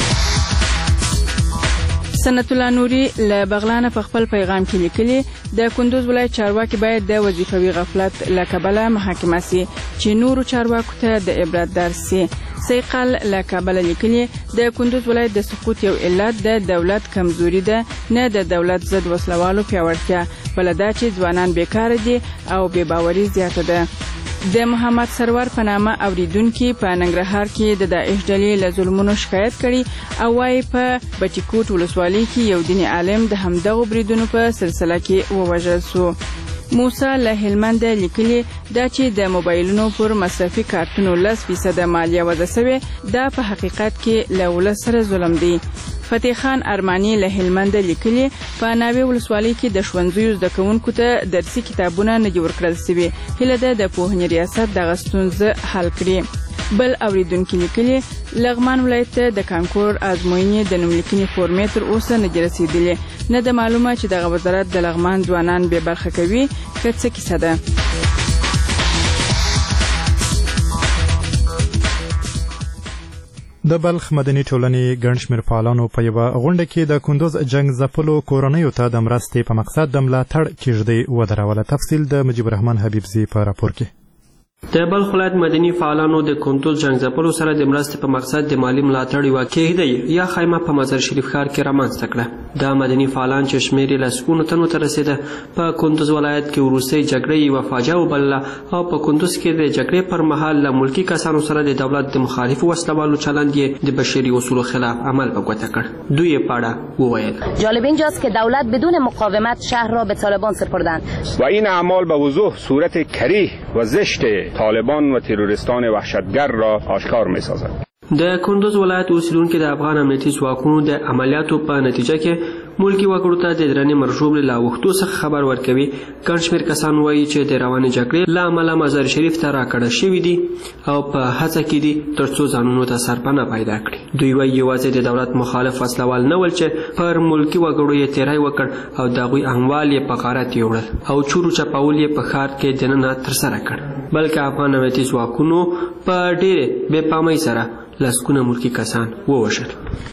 سنت الله نوري له بغلانه په خپل پیغام کې لیکلي د کندوز ولایت چارواکي باید د وظیفوي غفلت له کبله محاکمه سي چې نورو چارواکو ته د عبرت درس سي. سیقل له کابل لیکلي د کندوز ولایت د سقوط یو علت د دولت کمزوري ده، نه د دولت ضد وسلوالو پیاوړتیا، بل دا چې ځوانان بیکاره دي او بې باوري زیاته ده. د محمد سرور په نامه اوریدونکو په ننګرهار کې د داعش ډلې له ظلمونو شکایت کړي او وايي په بټیکوټ ولسوالۍ کې یو دیني عالم د همدغو بریدونو په سلسله کې ووژل شو. موسی له هلمند لیکلي دا چې د موبایلونو پر مصرفي کارتونو 10% مالیه وضع شوې دا په حقیقت کې له ولس سره ظلم دی. فتح خان ارمانی له هلمند لیکلي په ناوې ولسوالۍ کې د ښوونځیو زده کوونکو ته درسي کتابونه نه دي ورکړل شوي. هیله ده د پوهنې ریاست دغه ستونزه حل کړي. بل اوریدونکو لیکلي لغمان ولایت د کانکور ازموینې د نوملیکنې فورمې تر اوسه نه دي رسیدلې. نه د معلومه چې دغه وزارت د لغمان ځوانان بې برخه کوي که څه کیسه ده. د بلخ مدني ټولنې ګڼ شمېر فعالانو په یوه غونډه کې د کندوز جنګ ځپلو کورنیو ته د مرستې په مقصد د ملاتړ کیږدۍ ودروله. تفصیل د مجیب الرحمن حبیبزي په راپور کې. د بلخ ولایت مدني فعالانو د کندوز جنګ ځپلو سره د مرستې په مقصد د مالی ملاتړ یوه کیږدۍ یا خیمه په مزار شریف ښار کې رامنځته کړه. دا مدني فعالان چې شمېر یې لسګونو تنو ته رسېده په کندوز ولایت کې وروستۍ جګړې یوه فاجعه وبلله او په کندوز کې د جګړې پر مهال له ملکي کسانو سره د دولت د مخالفو وسلهوالو چلند یې د بشري اصولو خلاف عمل په ګوته کړ. دوی یې په اړه وویل. جالب اینجاست که دولت بدون مقاومت شهر را به طالبان سپردند و این اعمال به وضوح صورت کریه و زشت طالبان و تروریستان وحشتگر را آشکار می‌سازد. د کندوز ولایت اوسیدونکو د افغان امنیتي ځواکونو د عملیاتو په نتیجه کې ملکی وګړو ته د درنې مرژوب له وختو څخه خبر ورکوي. ګڼ شمېر کسان وایي چې د روانې جګړې له امله مزار شریف ته راکړه شوي دي او په هڅه کې دي تر څو ځانونو ته سرپناه پیدا کړي. دوی وایي یوازې د دولت مخالف وسلوال نه ول چې پر ملکی وګړو یې تیری وکړ او د هغوی اموال یې په غارت یوړل او چورو چپاول یې په ښار کې دننه ترسره کړ. بلکې افغان امنیتي ځواکونو په ډېرې بې پامۍ سره لسګونه ملکی کسان ووژل.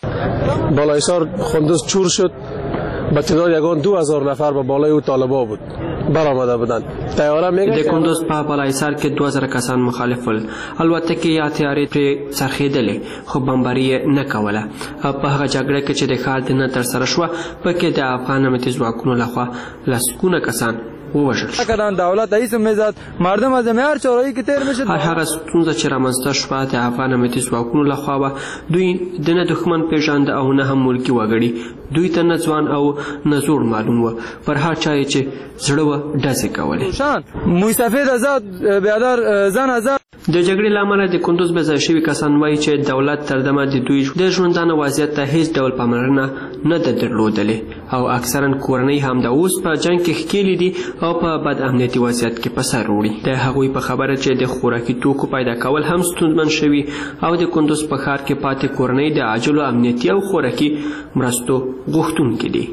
بالایسار کندوز چور شد. به تعداد یگان 2000 نفر به بالای او طالبا بود برآمده بودند. طیاره میگه د کندوز په بالایسار کې 2000 کسان مخالف ول. البته کې یا تیاری پر څرخېدلې خو بمباري نه کوله. په هغه جګړه کې چې د ښار دننه ترسره شوه پکې د افغان امنیتي ځواکونو لخوا لسګونه کسان ووژل. کدان دولت ایسو میزد مردم از میار چورایی که تیر میشد. هغه ستونزه چې رامنځته شوه د افغان امنیتي ځواکونو لخوا وه. دوی د نه دښمن پیژانده او نه هم ملکي وګړي. دوی ته نه ځوان او نه زوړ معلوم و. پر هر چا یې چې زړه وه ډزې کولې. موی سفید آزاد بیادر زن آزاد. د جګړې له امله د کندوز بې ځای شوي کسان وایي چې دولت تر دمه د دوی د ژوندانه وضعیت ته هیڅ ډول پاملرنه نه ده درلودلې او اکثرا کورنۍ هم د اوس په جنګ کې ښکېلې دي او په بد امنیتي وضعیت کې په سر وړي. د هغوی په خبره چې د خوراکي توکو پیدا کول هم ستونزمن شوي او د کندوز په ښار کې پاتې کورنۍ د عاجلو امنیتي او خوراکي مرستو غوښتونکي دي.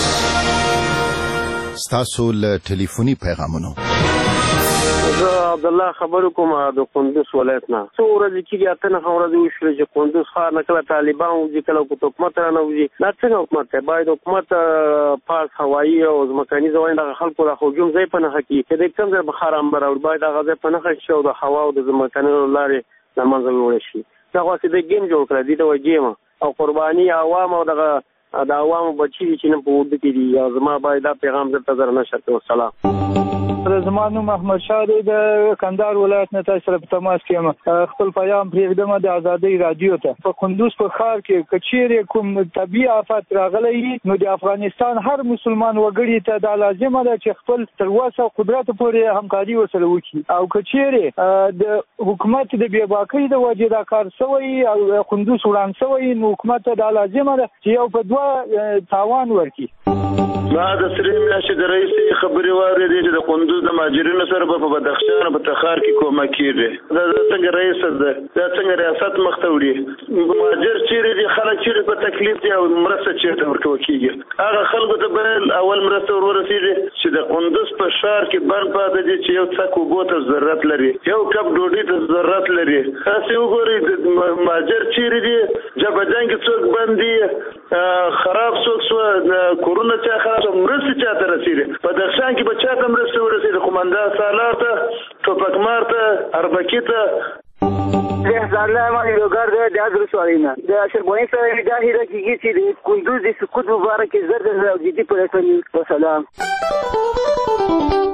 ستاسو له ټلیفوني پیغامونو عبدالله خبرو کوم د کندوز ولایت نه. څو ورځې کېږي اته نه ورځې وشولې چې کندوز ښار نه کله طالبان وځي کله حکومت رانه وځي. دا څنګه حکومت دی؟ باید حکومت پاس هوایي او ځمکني ځای دغه خلکو د هجوم ځای په نښه کړي چې د کوم ځای بخار هم راوړي باید هغه ځای په نښه شي او د هوا او د ځمکنیو لارې له منځه ویوړی شي. دغسې د ګیم جوړ کړی دي د ګیم او قرباني عوام او دغه د عوامو بچي دي چې نن په اردو کې دي. او زما باید دا پیغام درته زر نشر کړم. سلام. زما نوم احمد شاه دی د کندهار ولایت نه تاسو سره په تماس کې یم. خپل پیغام پرېږدم د ازادۍ رادیو ته. په کندوز په ښار کې که چیرې کوم طبیعي آفت راغلی نو د افغانستان هر مسلمان وګړي ته دا لازمه ده چې خپل تر وسه قدرت پورې همکاري ورسره وکړي. او که چیرې د حکومت د بېباکۍ د وجې دا کار شوی او کندوز وران شوی نو حکومت ته دا لازمه ده چې یو په دوه تاوان ورکړي. ما د سری میاشتې د رئیس خبرې واورېدې چې د کندوز د مهاجرینو سره په بدخشان او په تخار کې کومک کېږي. دا څنګه رئیس ده؟ دا څنګه ریاست مخ ته وړي؟ مهاجر چیرې دي؟ خلک چیرې په تکلیف دي او مرسته چیرته ورکول کېږي؟ هغه خلکو ته باید اول مرسته ورسېږي چې د کندوز په ښار کې بند پاتې دي چې یو څک اوبو ته ضرورت لري، یو کپ ډوډۍ ته ضرورت لري. تاسې وګورئ مهاجر چیرې دي؟ جبهجان کې څوک بند دي؟ خراب څوک شوه؟ کورونه چا خراب شوه؟ مرستې چاته رسېږي؟ په بدخشان کې به چاته مرستې ورسېږي؟ قومندان سالار ته، ټوپکمار ته، اربکي ته. زهرالله امان ایلوګر د ولسوالۍ نه د اشرفغاني سره دا هیله کېږي چې د کندوز د سقوط مبارک زر او جدي پلټنې. وسلام.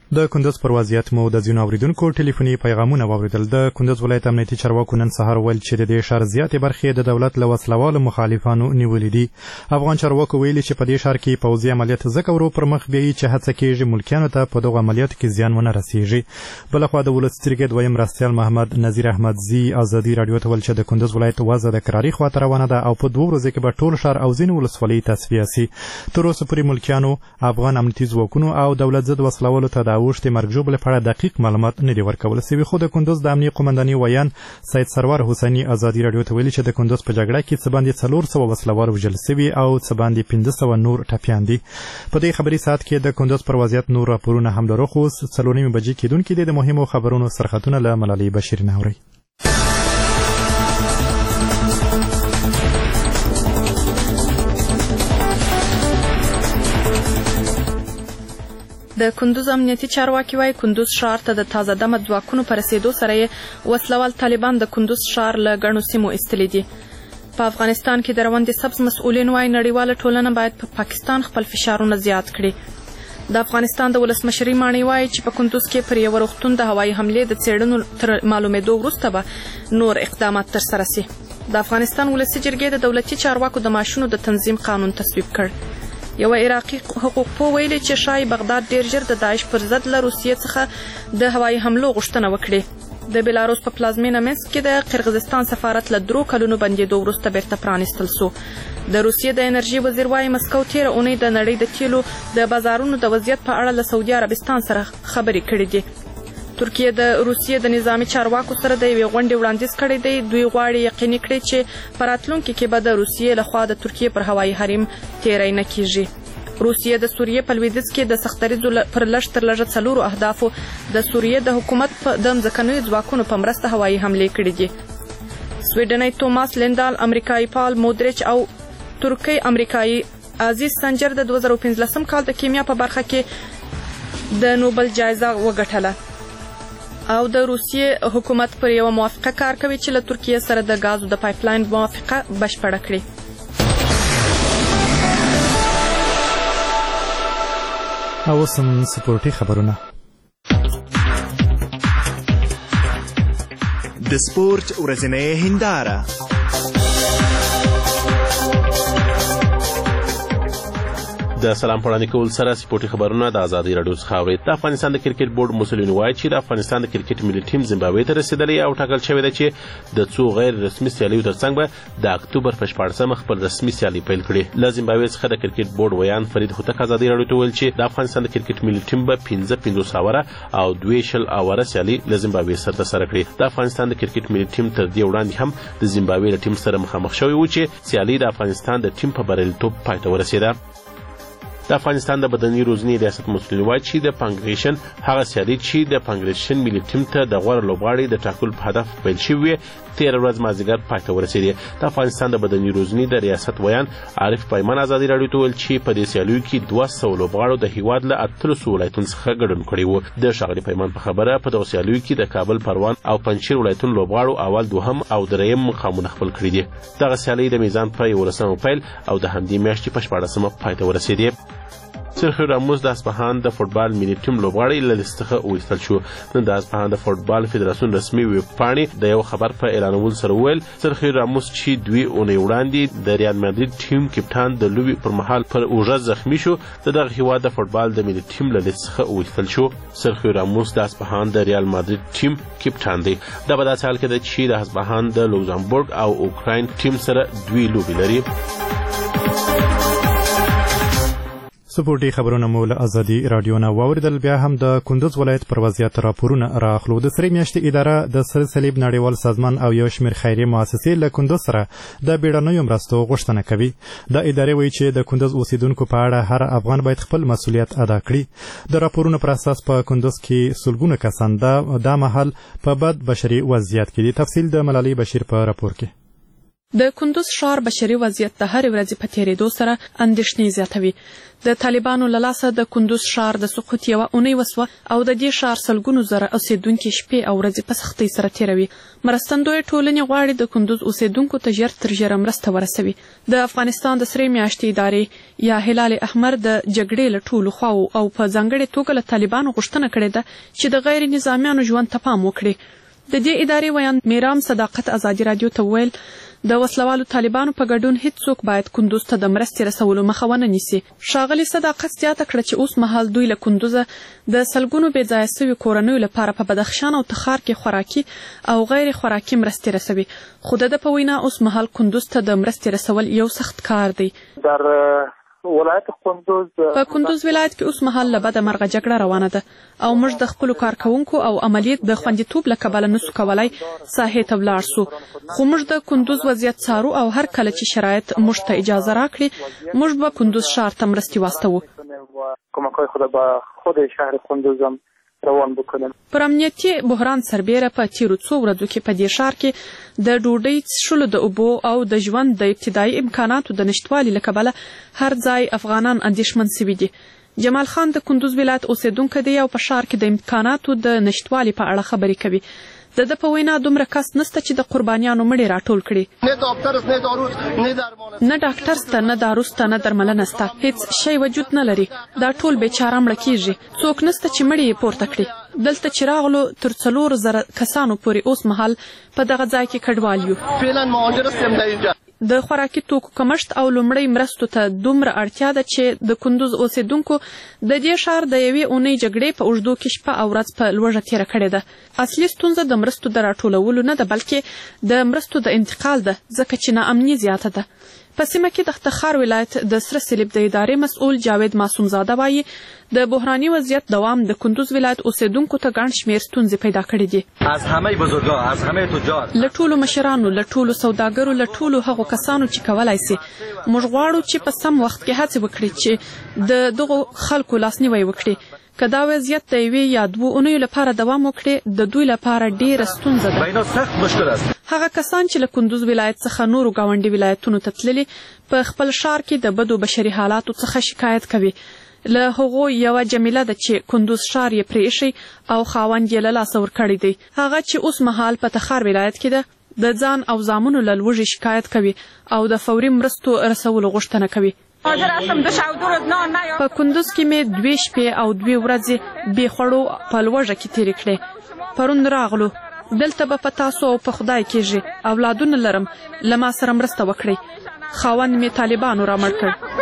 د کندوز پر وضعیت مو د ځینو اوریدونکو ټلیفوني پیغامونه واوریدل. د کندوز ولایت امنیتي چارواکو نن سهار ویل چې د دې ښار زیاتې برخې د دولت له وسلوالو مخالفانو نیولې دي. افغان چارواکو ویلي چې په دې ښار کې پوځي عملیات ځکه ورو پر مخ بیایي چې هڅه کېږي ملکیانو ته په دغو عملیاتو کې زیان ونه رسېږي. بلخوا د ولس جرګې دویم مرستیال محمد نذیر احمدزي ازادي راډیو ته ویل چې د کندوز ولایت وضع د کراري خواته روانه ده او په 2 ورځو کې به ټول ښار او ځینې ولسوالۍ تصفیه سي. تر اوسه پورې ملکیانو افغان امنیتي ځواکونو او دولت ضد وسلوالو ته د اوښتې مرګ ژوبلې په اړه دقیق معلومات نه دي ورکول سوي. خو د کندوز د امنیه قومنداني ویان سید سرور حسیني ازادي راډیو ته ویلي چې د کندوز په جګړه کې څه باندې 400 وسلوال وژل سوي او څه باندې 500 نور ټپیان دي. په دې خبري ساعت کې د کندوز پر وضعیت نور راپورونه هم لرو، خو 4:30 بجې کېدونکي دي. د مهمو خبرونو سرخطونه له ملالۍ بشیر نه اورئ. د کندوز امنیتي چارواکي وايي کندوز ښار ته د تازه دمه ځواکونو په رسېدو سره یې وسلوال طالبان د کندوز ښار له ګڼو سیمو ایستلي دي. په افغانستان کې د روان د سبز مسؤلین وايي نړیواله ټولنه باید په پاکستان خپل فشارونه زیات کړي. د افغانستان د ولسمشري ماڼۍ وايي چې په کندوز کې پر یو روغتون د هوایي حملې د څېړنو تر معلومېدو وروسته به نور اقدامات ترسره سي. د افغانستان ولسي جرګې د دولتي چارواکو د معاشونو د تنظیم قانون تصویب کړ. یو عراقي حقوقپوه ویلي چې شاید بغداد ډیر ژر د داعش پر ضد له روسیې څخه د هوایي حملو غوښتنه وکړي. د بیلاروس په پلازمینه منسک کې د قرغیزستان سفارت له 3 کلونو بندېدو وروسته بیرته پرانیستل سو. د روسیې د انرژي وزیر وايي مسکو تیره اونۍ د نړۍ د تیلو د بازارونو د وضعیت په اړه له سعودي عربستان سره خبرې کړې دي. ترکیه د روسیې د نظامی چارواکو سره د یوې غونډې وړاندیز کړی دی. دوی غواړي یقیني کړي چې په راتلونکي کې به د روسیې لخوا د ترکیې پر هوایي حریم تیری نه کیږي. روسیې د سوریې په لویدیځ کې د سختدریځو پر لږ تر لږه 4 اهدافو د سوریې د حکومت د ځمکنیو ځواکونو په مرسته هوایي حملې کړې دي. سویډنۍ توماس لیندال، امریکایي پال مودریچ او ترکی امریکایي عزیز سنجر د 2015 کال د کیمیا په برخه کې د نوبل جایزه وګټله او د روسیې حکومت پر یو موافقه کار کوي چې له ترکیې سره د غازو د پایپلاین موافقه بشپړه کړي. او سم سپورټي خبرونه. د سپورت ورځنۍ هنداره. د سلام پړاندې کول سره سپورټي خبرونه د ازادي راډیو څخه اورئ. د افغانستان د کرکټ بورډ مسؤلین وایي چې د افغانستان د کرکټ ملي ټیم زیمبابوې ته رسیدلی او ټاکل شوې ده چې د 2 غیر رسمي سیالیو ترڅنګ به د اکتوبر په 14 خپل رسمي سیالي پیل کړي. له زیمبابوې څخه د کرکټ بورډ ویان فرید هوتک ازادي راډیو ته ویل چې د افغانستان د کرکټ ملي ټیم به 15 اوره او 2 اوره سیالي له زیمبابوې سره ترسره کړي. د افغانستان د کرکټ ملي ټیم تر دې وړاندې هم د زیمبابوې له ټیم سره مخامخ شوی و چې سیالي د افغانستان د ټیم په بریالیتوب پای ته ورسېده. د افغانستان د بدني روزنې ریاست مسؤلین وایي چې د پانګریشن هغه سیالي چې د پانګریشن ملي ټیم ته د غوره لوبغاړي د ټاکلو په هدف پیل شوې 13 ورځ مازدیګر پای ته ورسېدې. د افغانستان د بدني روزنې د ریاست ویان عارف پیمان ازادي راډیو ته ویل چې په دې سیالیو کې 200 لوبغاړو د هیواد له 300 ولایتونو څخه ګډون کړی و. د ښاغلي پیمان په خبره په دغه سیالیو کې د کابل، پروان او پنجشیر ولایتونو لوبغاړو اول، دوهم او دریم مقامونه خپل کړي دي. دغه سیالي د میزان په 11 پیل او د همدې میاشتې په 14 پای ته ورسېدې. سرخیو راموس د اصفهان د فوټبال ملي ټیم لوبغاړی له لیست څخه وایستل شو. نن د اصفهان د فوټبال فدراسیون رسمي ویب پاڼې د یو خبر په اعلانولو سره ویل سرخیو راموس چې 2 اونۍ وړاندې د ریال مادرید ټیم کپټان د لوبې پر مهال پر اوږه زخمی شو، د دغه هیواد د فوټبال د ملي ټیم له لیست څخه وایستل شو. سرخیو راموس د اصفهان د ریال مادرید ټیم کپټان دی. دا په داسې حال کې ده چې د اصفهان د لوکزامبورګ او اوکراین ټیم سره 2 لوبې لري. سپورټي خبرونه مو له ازادي راډیو نه واوریدل. بیا هم د کندوز ولایت پر وضعیت راپورونه راخلو. د سرې میاشتې اداره د سره صلیب نړیوال سازمان او یو شمېر خیریه مؤسسې له کندوز سره د بیړنیو مرستو غوښتنه کوي. د ادارې وایي چې د کندوز اوسیدونکو په اړه هر افغان باید خپل مسؤلیت ادا کړي. د راپورونو پر اساس په کندوز کې سلګونه کسان دا مهال په بد بشري وضعیت کې دي. تفصیل د ملالۍ بشیر په راپور کې. د کندوز ښار بشري وضعیت د هرې ورځې په تېرېدو سره اندېښنې زیاتوي. د طالبانو له لاسه د کندوز ښار د سقوط یوه اونۍ وسوه او د دې ښار سلګونو زره اوسېدونکي شپې او ورځې په سختۍ سره تېروي. مرستندویه ټولنې غواړي د کندوز اوسېدونکو ته ژر تر ژره مرسته ورسوي. د افغانستان د سرې میاشتې ادارې یا هلال احمر د جګړې له ټولو خواو او په ځانګړې توګه له طالبانو غوښتنه کړې ده چې د غیر نظامیانو ژوند ته پام وکړي. د دې ادارې ویاند میرام صداقت ازادي راډیو ته وویل د وسلوالو طالبانو په ګډون هیڅوک باید کندوز ته د مرستې رسولو مخه ونه نیسي. ښاغلي صداقت زیاته کړه چې اوس مهال دوی له کندوزه د سلګونو بې ځایه سوي کورنیو لپاره په بدخشان او تخار کې خوراکي او غیر خوراکي مرستې رسوي. خو د ده په وینا اوس مهال کندوز ته د مرستې رسول یو سخت کار دی. ولایت کندوز په کندوز ولایت کې اوس مهال له بده مرغه جګړه روانه ده او موږ د خپلو کارکوونکو او عملیات د خوندیتوب له کبله نسو کولی ساحې ته ولاړ سو. خو موږ د کندوز وضعیت څارو او هر کله چې شرایط موږ ته اجازه راکړي موږ به کندوز ښار ته مرستې واستوو. کمک‌های خود به خود شهر کندوز هم روان بکنم. پر امنیتي بحران سربیره په تیرو څو ورځو کې په دې ښار کې د ډوډۍ څښلو د اوبو او د ژوند د ابتدایي امکاناتو د نشتوالي له کبله هر ځای افغانان اندېښمن سوي دي. جمال خان د کندوز ولایت اوسېدونکی دی او په ښار کې د امکاناتو د نشتوالي په اړه خبرې کوي. د ده په وینا دومره کس نسته چې د قربانیانو مړي راټول کړي. نه ډاکټر سته، نه دارو سته، نه درملنه سته، هیڅ شی وجود نه لري. دا ټول بیچاره مړه کیږي. څوک نسته چې مړي یې پورته کړي. دلته چې راغلو تر 4,000 کسانو پورې اوس مهال په دغه ځای کې کډوال یو. فعلا مهاجر استیم در اینجا. د خوراکي توکو کمښت او لومړۍ مرستو ته دومره اړتیا ده چې د کندوز اوسېدونکو د دې ښار د یوې اونۍ جګړې په اوږدو کې شپه او ورځ په لوږه تېره کړې ده. اصلي ستونزه د مرستو د راټولولو نه ده بلکې د مرستو د انتقال ده ځکه چې ناامني زیاته ده. په سیمه کې د تخار ولایت د سره صلیب د ادارې مسؤل جاوید معصومزاده وایي د بحراني وضعیت دوام د کندوز ولایت اوسېدونکو ته ګڼ شمېر ستونزې پیدا کړې دي. از همه بزرگا، از همه تجار، له ټولو مشرانو، له ټولو سوداګرو، له ټولو هغو کسانو چې کولای سي موږ غواړو چې په سم وخت کې هڅې وکړي چې د دغو خلکو لاسنیوی وکړي. که دا وضعیت د یوې یا 2 اونیو لپاره دوام وکړي د دوی لپاره ډېره ستونزه ده. بینا سخت مشکل است. هغه کسان چې له کندوز ولایت څخه نورو ګاونډي ولایتونو ته تللي په خپل ښار کې د بدو بشري حالاتو څخه شکایت کوي. له هغو یوه جمیله ده چې کندوز ښار یې پرې ایښی او خاوند یې له لاسه ورکړی دی. هغه چې اوس مهال په تخار ولایت کې ده د ځان او زامنو له لوږې شکایت کوي او د فوري مرستو رسولو غوښتنه کوي. په کندوز کې مې 2 شپې او 2 ورځې بې خوړو په لوږه کې تېرې کړې. پرون راغلو دلته به په تاسو او په خدای کېږي اولادونه لرم له ما سره مرسته وکړئ. خاوند مې طالبانو رامړ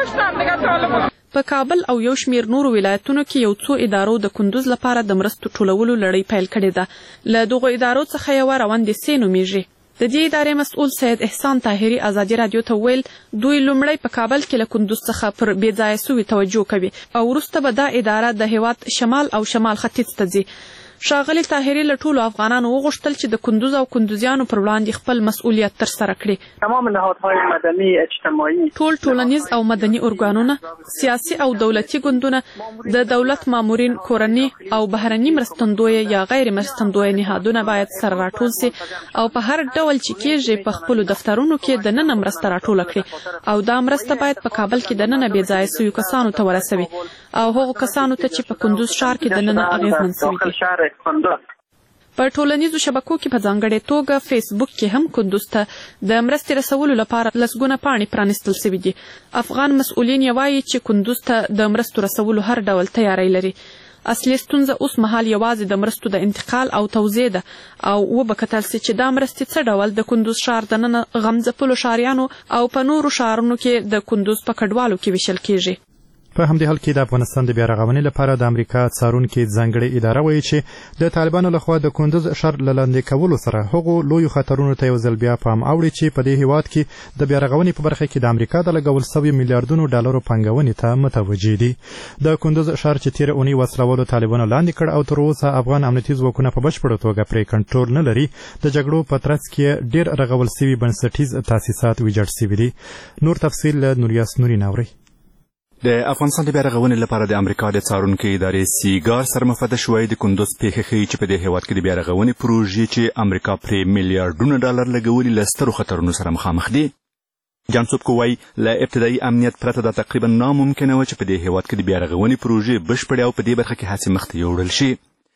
کړ. په کابل او یو شمېر نورو ولایتونو کې یو څو ادارو د کندوز لپاره د مرستو ټولولو لړۍ پیل کړې ده. له دغو ادارو څخه یوه روندې سې نومیږي. د دې ادارې مسؤل سید احسان طاهري ازادي راډیو ته ویل دوی لومړی په کابل کې له کندوز څخه پر بې ځایه سوي توجه کوي او وروسته به دا اداره د هېواد شمال او شمال ختیځ ته ځي. ښاغلي طاهري له ټولو افغانانو وغوښتل چې د کندوز او کندوزیانو پر وړاندې خپل مسؤلیت ترسره کړي. تمام نهادهای مدني اجتماعي ټول ټولنیز او مدني ارګانونه، سیاسي او دولتي ګوندونه، د دولت مامورین، کورني او بهرني مرستندویه یا غیر مرستندویه نهادونه باید سره راټول سي او په هر ډول چې کېږي په خپلو دفترونو کې دننه مرسته راټوله کړي او دا مرسته باید په کابل کې دننه بې ځایه سویو کسانو ته ورسوي او هغو کسانو ته چې په کندوز ښار کې دننه اغېزمن سوي دي. په ټولنیزو شبکو کې په ځانګړې توګه فیسبوک کې هم کندوز ته د مرستې رسولو لپاره لسګونه پاڼې پرانیستل سوي دي. افغان مسؤلین یې وایي چې کندوز ته د مرستو رسولو هر ډول تیاری لري. اصلي ستونزه اوس مهال یوازې د مرستو د انتقال او توزیع ده او وبکتل سي چې دا مرستې څه ډول د کندوز ښار دننه غمځپلو ښاریانو او په نورو ښارونو کې د کندوز په کډوالو کې ویشل کیږي. په همدې حال کې د افغانستان د بیا رغونې لپاره د امریکا څارونکي ځانګړې اداره وایي چې د طالبانو لخوا د کندوز ښار له لاندې کولو سره هغو لویو خطرونو ته یو ځل بیا پام اوړي چې په دې هیواد کې د بیا رغونې په برخه کې د امریکا د لګول سوي میلیارډونو ډالرو پانګونې ته متوجه دي. د کندوز ښار چې تېره اونۍ وسلوالو طالبانو لاندې کړ او تر اوسه افغان امنیتي ځواکونه په بشپړه توګه پرې کنټرول نه لري، د جګړو په ترڅ کې ډېر رغول سوي بنسټیز تاسیسات ویجاړ سوي دي. نور تفصیل له نوریاس نوري ناوري. د افغانستان د بیا رغونې لپاره د امریکا د څارونکو ادارې سیګار سرمفتش وایي د کندوز پیښې ښیي چې په دې هیواد کې د بیا رغونې پروژې چې امریکا پرې میلیارډونه ډالر لګولي له سترو خطرونو سره مخامخ دي. جان سوبکو وایي له ابتدایي امنیت پرته دا تقریبا ناممکنه وه چې په دې هیواد کې د بیا رغونې پروژې بشپړې او په دې برخه کې هڅې مخته یوړل شي.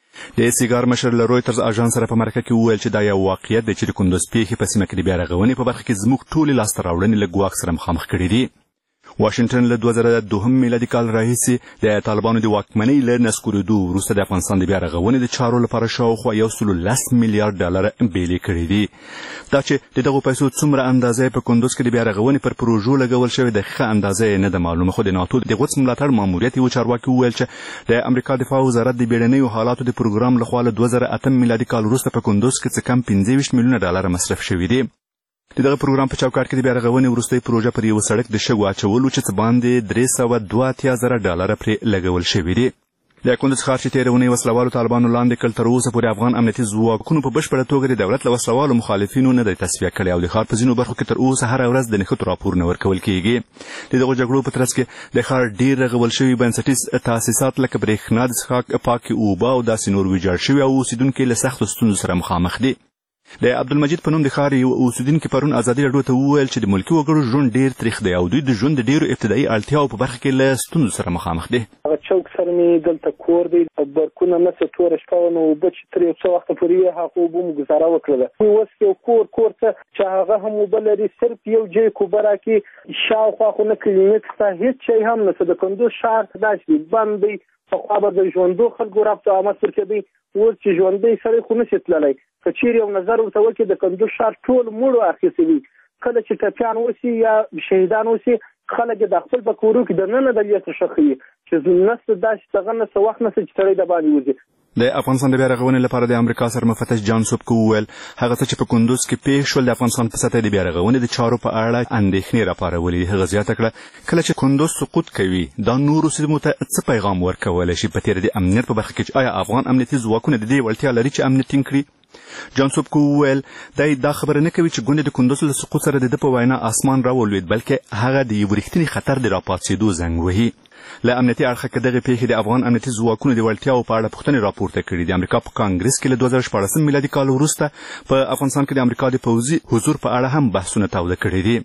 د سیګار مشر له رویټرز اژانس سره په مرکه کې وویل چې دا یو واقعیت دی چې د کندوز پیښې په سیمه کې د بیا رغونې په برخه کې زموږ ټولې لاسته راوړنې له ګواښ سره مخامخ کړي دي. واشنګټن له 2002 میلادي کال راهیسې د طالبانو د واکمنۍ له نسکورېدو وروسته د افغانستان د بیا رغونې د چارو لپاره شاوخوا 110 میلیارډ ډالر بیلې کړي دي. دا چې د دغو پیسو څومره اندازه په کندوز کې د بیا رغونې پر پروژو لګول شوې دقیقه اندازه یې نه ده معلومه، خو د ناتو د قدس ملاتړ ماموریت یو چارواکي وویل چې د امریکا دفاع وزارت د بیړنیو حالاتو د پروګرام لخوا له 2008 میلادي کال وروسته په کندوز کې څه کم 25 میلیونه ډالر مصرف شوي دي. د دغه پروګرام په چوکاټ کې د بیا رغونې وروستۍ پروژه پر یو سړک د شګو اچولو چې څه باندې 382,000 ډالر پرې لګول شوي دي. د کندوز ښار چې تېره اونۍ وسلوالو طالبانو لاندې کړ تر اوسه پورې افغان امنیتي ځواکونو په بشپړه توګه د دولت له وسلوالو مخالفینو نه دی تصفیه کړی او د ښار په ځینو برخو کې تر اوسه هره ورځ د نښتو راپورونه ورکول کیږي. د دغو جګړو په ترڅ کې د ښار ډېر رغول شوي بنسټیز تاسیسات لکه برېښنا د څښاک پاکې اوبه او داسې نور ویجاړ شوي او اوسېدونکي له سختو ستونزو سره مخامخ دي. د عبدالمجید په نوم د ښار یو اوسېدونکي پرون ازادي راډیو ته وویل چې د ملکي وګړو ژوند ډېر تریخ دی او دوی د ژوند د ډېرو ابتدایي اړتیاو په برخه کې له ستونزو سره مخامخ دي. هغه چوک سره مې دلته کور دی، برکونه نسه توره شپه وه، نو اوبه چې تر یو څه وخته پورې یې هغه اوبه مو ګزاره وکړله. اوس یو کور څه چې هغه هم اوبه لري، صرف یو جیک اوبه راکړي، شاوخوا خو نه کلینیک شته، هېڅ شی هم نشته. د کندوز ښار داسې دی، بند دی. پخوا به د ژوندو خلکو رفت و آمد ورکېدی، اوس چې ژوندی سړی خو نشي تللی. که چیرې یو نظر ورته وکړي د کندوز ښار ټول مړو اخیستی وي. کله چې ټپیان وسي یا شهیدان وسي، خلک د خپل په کورو کې دننه د دې څه ښخوي چې نسته داسې څه نسته وخت نسته چې سړی د باندې وځي. د افغانستان د بیا رغونې لپاره د امریکا سرمفتش جان سوبکو وویل هغه څه چې په کندوز کې پیښ شول د افغانستان په سطح د بیا رغونې د چارو په اړه اندېښنې راپارولې دي. هغه زیاته کړه کله چې کندوز سقوط کوي دا نورو سیمو ته څه پیغام ورکولی شي؟ په تېره د امنیت په برخه کې چې آیا افغان امنیتي ځواکونه د دې وړتیا لري چې امنیت ټینګ کړي؟ جان سوبکو وویل دا خبره نه کوي چې ګوندې د کندوز له سقوط سره د ده په وینا اسمان راولوید، بلکې هغه د یو رښتیني خطر د راپاڅېدو زنګ وهي. له امنیتي اړخه کې دغې پیښې د افغان امنیتي ځواکونو د وړتیاو په اړه پوښتنې راپورته کړي. د امریکا په کانګرس کې له 2014 میلادي کال وروسته په افغانستان کې د امریکا د پوځي حضور په اړه هم بحثونه تاوده کړي دي.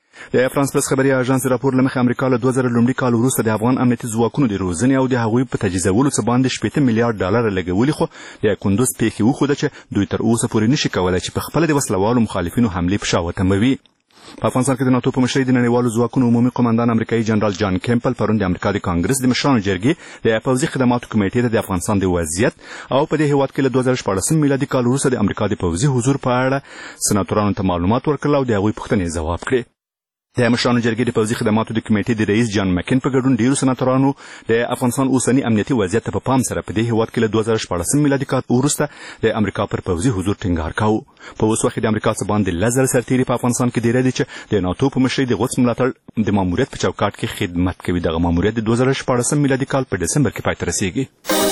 د فرانس پرس خبري اژانس راپور له مخې امریکا له 2000 لومړي کال وروسته د افغان امنیتي ځواکونو د روزنې او د هغوی په تجهیزولو څه باندې 80 میلیارډ ډالر لګولي، خو د کندوز پیښې وښوده چې دوی تر اوسه پورې نشي کولی چې په خپله د وسلوالو مخالفینو حملې په شا وتموي. په افغانستان کې د ناتو په مشرۍ د نړیوالو ځواکونو عمومي قماندان امریکایي جنرال جان کیمپل پرون د امریکا د کانګرس د مشرانو جرګې د پوځي خدماتو کمیټې ته د افغانستان د وضعیت او په دې هیواد کې له 2014 میلادي کال وروسته د امریکا د پوځي حضور په اړه سناتورانو ته معلومات ورکړل او د هغوی پوښتنې ځواب کړې. د مشرانو جرګې د پوځي خدماتو د کمیټې د رئیس جان مکین په ګډون ډیرو سناتورانو د افغانستان اوسنی امنیتي وضعیت ته په پام سره په دې هیواد کې له 2014 میلادي کال وروسته د امریکا پر پوځي حضور ټینګار کاوه. په اوس وخت د امریکا څخه باندې 1000 سرتیري په افغانستان کې ډیری دي چې د ناتو په مشرۍ د قدس ملاتړ د ماموریت په چوکاټ کې خدمت کوي. دغه ماموریت د 2014 میلادي کال په دسمبر کې پای ته رسیږي.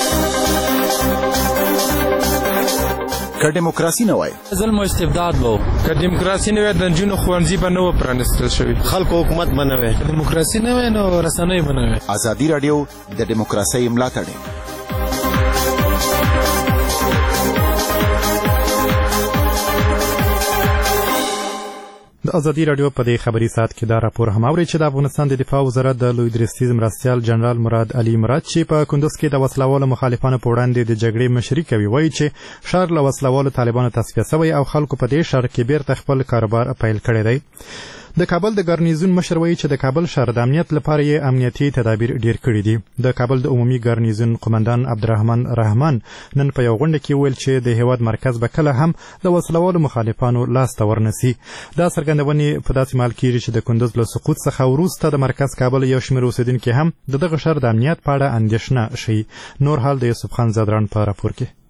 که دیموکراسي نه وای ظلم او استبداد وو، که دیموکراسي نه وای د نجونو ښوونځي به نه و پرانیستل شوي، خلکو حکومت به نه وای، که دیموکراسي نه وای نو رسنۍ به نه وای. ازادي راډیو د دیموکراسۍ ملاتړ د ازادي راډیو په دې خبري ساعت کې دا راپور هم اوري چې د افغانستان د دفاع وزارت د لوی درستیز مرستیال جنرال مراد علي مراد چې په کندوز کې د وسلوالو مخالفانو په وړاندې د جګړې مشري کوي وایي چې ښار له وسلوالو طالبانو تصفیه شوی او خلکو په دې ښار کې بیرته خپل کاروبار پیل کړی دی. د کابل د ګارنیزون مشر وایي چې د کابل ښار د امنیت لپاره یې امنیتي تدابیر ډیر کړي دي. د کابل د عمومي ګارنیزون قماندان عبدالرحمن رحمان نن په یو غونډه کې ویل چې د هیواد مرکز به کله هم د وسلوالو مخالفانو لاس ته ورنسي. دا څرګندونې په داسې مهال کېږي چې د کندوز له سقوط څخه وروسته د مرکز کابل یو شمېر اوسېدونکي هم د دغه ښار د امنیت په اړه اندېښنه ښیي. نور حال د یوسف خان زدران په راپور کې.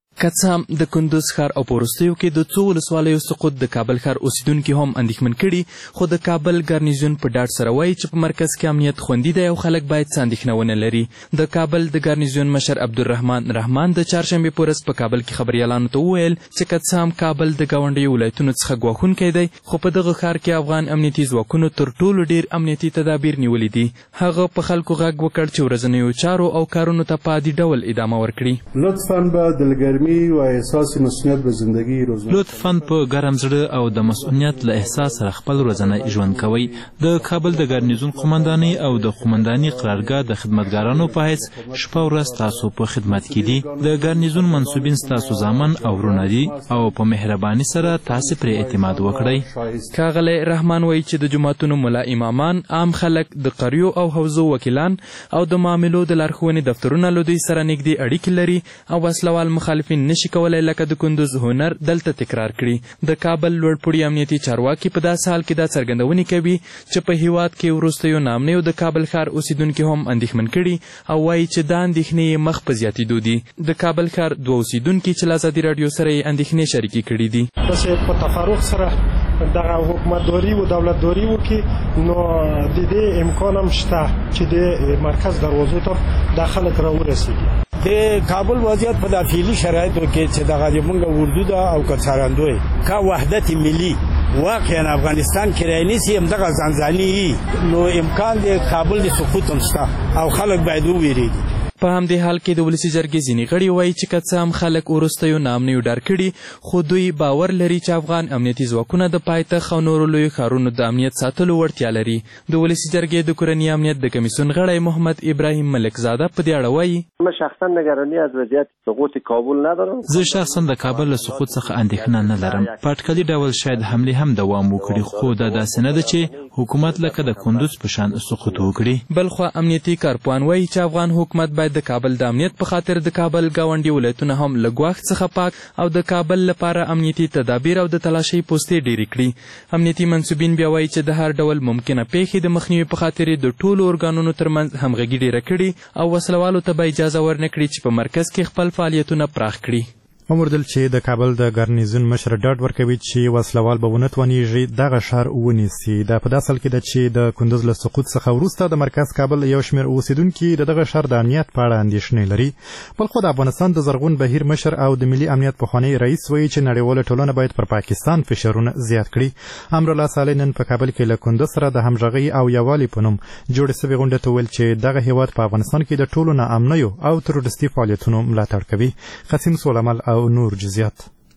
که څه هم د کندوز ښار او په وروستیو کې د څو ولسوالیو سقوط د کابل ښار اوسیدونکي هم اندېښمن کړي، خو د کابل ګارنیزیون په ډاډ سره وایي چې په مرکز کې امنیت خوندي دی او خلک باید څه اندېښنه ونه لري. د کابل د ګارنیزیون مشر عبدالرحمن رحمان د چهارشنبې په ورځ په کابل کې خبریالانو ته وویل چې که څه هم کابل د ګاونډیو ولایتونو څخه ګواښونکی دی، خو په دغه ښار کې افغان امنیتي ځواکونو تر ټولو ډېر امنیتي تدابیر نیولي دي. هغه په خلکو غږ وکړ چې ورځنیو چارو او کارونو ته په عادي ډول ادامه ورکړي. لطفاً به دلگرمی و احساس مسئولیت به زندگی روزمره لطفاً په ګرم زړه او د مسؤلیت له احساس سره خپل ورځنی ژوند کوئ. د کابل د ګارنیزون قومندانۍ او د قومندانۍ قرارګاه د خدمتګارانو په حیث شپه ورځ تاسو په خدمت کې دي. د ګارنیزون منصوبین ستاسو زامن او ورونه دي او په مهرباني سره تاسو پرې اعتماد وکړئ. ښاغلی رحمان وایي چې د جوماتونو ملا امامان، عام خلک، د قریو او حوزو وکیلان او د معاملو د لارښوونې دفترونه له دوی سره نږدې اړیکې لري او وسلوال مخالفین نشي کولی لکه د کندوز هنر دلته تکرار کړي. د کابل لوړپوړي امنیتي چارواکي په داسې حال کې دا څرګندونې کوي چې په هیواد کې وروستیو ناامنیو د کابل ښار اوسیدونکي هم اندېښمن کړي او وایي چې دا اندېښنې مخ په زیاتېدو دي. د کابل ښار 2 اوسیدونکي چې له ازادي راډیو سره یې اندېښنې شریکې کړي دي. داسې په تفرق سره دغه حکومتداري و دولتداري وکړي نو د دې امکان هم شته چې د مرکز دروازو ته دا خلک راورسېږي. د کابل وضعیت په د فعلي شرایطو کې چې دغه زموږ اردو ده او که څرندوی که وحدت ملي واقعا افغانستان کې رانیسي همدغه ځانځاني نو امکان د کابل د سقوط هم شته او خلک باید وویرېږي. په همدې حال کې د ولسي جرګې ځینې غړي وایي چې که څه هم خلک وروستیو ناامنیو ډار کړي، خو دوی باور لري چې افغان امنیتي ځواکونه د پایتخت او نورو لویو ښارونو د امنیت ساتلو وړتیا لري. د ولسي جرګې د کورني امنیت د کمیسیون غړی محمد ابراهیم ملکزاده په دې اړه وایي: من شخصا نگرانی از وضعیت سقوط کابل ندارم. زه شخصا د کابل له سقوط څخه اندېښنه نه لرم. په اټکلي ډول شاید حملې هم دوام وکړي، خو دا داسې نه ده چې حکومت لکه د کندوز په شان سقوط وکړي. بلخوا امنیتي کارپوهان وایي چې افغان حکومت باید د کابل د امنیت په خاطر د کابل ګاونډي ولایتونه هم له ګواښ څخه پاک او د کابل لپاره امنیتي تدابیر او د تلاشۍ پوستې ډېرې کړي. امنیتي منصوبین بیا وایي چې د هر ډول ممکنه پیښې د مخنیوي په خاطر د ټولو ارګانونو ترمنځ همغږي ډېره کړي او وسلوالو ته به اجازه ورنه کړي چې په مرکز کې خپل فعالیتونه پراخ کړي. وموردل چې د کابل د ګارنیزیون مشر ډاډ ورکوي چې وسلوال به ونه توانیږي دغه ښار ونیسي. دا په داسې حال کې ده چې د کندوز له سقوط څخه وروسته د مرکز کابل یو شمېر اوسیدونکي د دغه ښار د امنیت په اړه اندېښنې لري. بلخو د افغانستان د زرغون بهیر مشر او د ملي امنیت پخوانی رئیس وایي چې نړیواله ټولنه باید پر پاکستان فشارونه زیات کړي. امرالله صالح نن په کابل کې له کندوز سره د همغږۍ او یووالي په نوم جوړې سوې غونډې ته ویل چې دغه هیواد په افغانستان کې د ټولو ناامنیو او تروریستي فعالیتونو ملاتړ کوي. قاسم سولمل او نور جزئیات.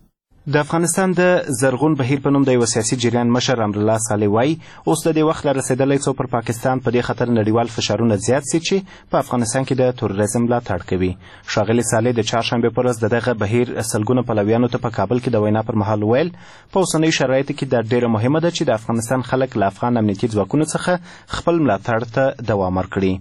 د افغانستان د زرغون بهیر په نوم د یو سیاسي جریان مشر امرالله صالح وایي اوس د دې وخت لا رسېدلی څو پر پاکستان په دې خطر نړیوال فشارونه زیات سي چې په افغانستان کې د تروریزم ملاتړ کوي. ښاغلي صالح د چهارشنبې په ورځ د دغه بهیر سلګونه پلویانو ته په کابل کې د وینا پر مهال ویل په اوسنیو شرایطو کې دا ډېره مهمه ده چې د افغانستان خلک له افغان امنیتي ځواکونو څخه خپل ملاتړ ته دوام ورکړي.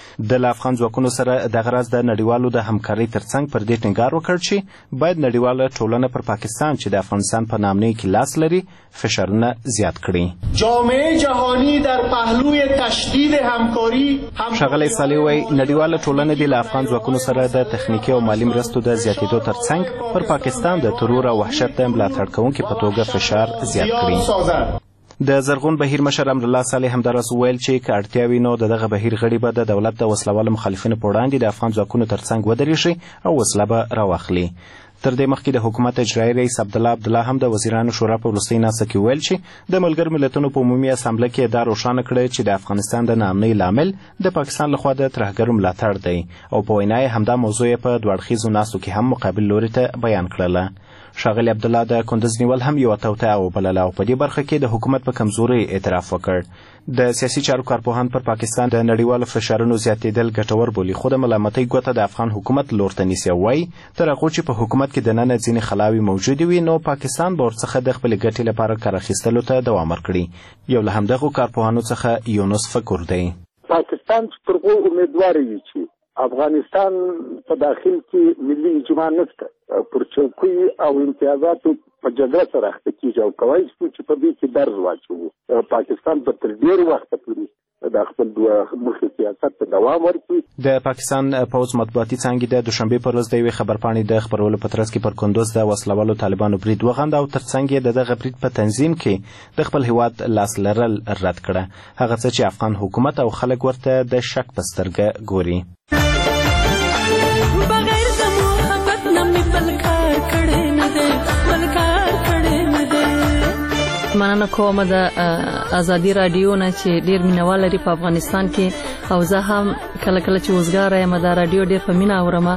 د افغان ځواکونو سره دغه راز د نړیوالو د همکارۍ ترڅنګ پر دې ټینګار وکړ چې باید نړیواله ټولنه پر پاکستان چې د افغانستان په ناامنۍ کې لاس لري فشارونه زیات کړي. جامعه جهانی در پهلوی تشدید همکاری ښاغلی صالح وایي نړیواله ټولنه دې له افغان ځواکونو سره د تخنیکي او مالي مرستو د زیاتېدو ترڅنګ پر پاکستان د ترور او وحشت د ملاتړ کوونکي په توګه فشار زیات کړي. د زرغون بهیر مشر امرالله صالح همداراز وویل چې که اړتیا وي نو د دغه بهیر غړي به د دولت د وسلوالو مخالفینو په وړاندې د افغان ځواکونو ترڅنګ ودرېږي او وسله به راواخلي. تر دې مخکې د حکومت اجرایي رئیس عبدالله هم د وزیرانو شورا په وروستۍ ناسته کې ویل چې د ملګرو ملتونو په عمومي اسامبله کې دا روښانه کړی چې د افغانستان د ناامنۍ لامل د پاکستان لخوا د ترهګرو ملاتړ دی او په وینا یې همدا موضوع یې په دوه اړخیزو ناستو کې هم مقابل لوري ته بیان کړله. ښاغلي عبدالله د کندوز نیول هم یوه توطئه وبلله او په دې برخه کې د حکومت په کمزورۍ اعتراف وکړ. د سیاسي چارو کارپوهان پر پاکستان د نړیوالو فشارونو زیاتېدل ګټور بولي خو د ملامتۍ ګوته د افغان حکومت لور ته نیسي او وایي تر هغو چې په حکومت کې دننه ځینې خلاوې موجودې وي نو پاکستان به ورڅخه د خپلې ګټې لپاره کار اخیستلو ته دوام ورکړي. یو له همدغو کارپوهانو څخه یونس فکر دی. پاکستان تر هغو امیدواره وي چې افغانستان په داخل کې ملي اجماع نشته پر چوکۍ او امتیازاتو په جګړه سره اخته کېږي او کولی شو چې په دې کې درز واچوي. پاکستان به تر ډېر وخته پورې د خپل مخکې سیاست ته دوام ورکړي. د پاکستان پوځ مطبوعاتي څانګې د دوشنبې پر ورځ د یوې خبرپاڼې د خپرولو په ترڅ کې پر کندوز د وسلوالو طالبانو برید وغنده او ترڅنګ یې د دغه برید په تنظیم کې د خپل هیواد لاس لرل رد کړه، هغه څه چې افغان حکومت او خلک ورته د شک په سترګه ګوري. مننه کوم د ازادي رادیو نه چې ډیر مینوال لري په افغانستان کې، او زه هم کله کله چې وزګار یم د رادیو ډیر په مینه اورم.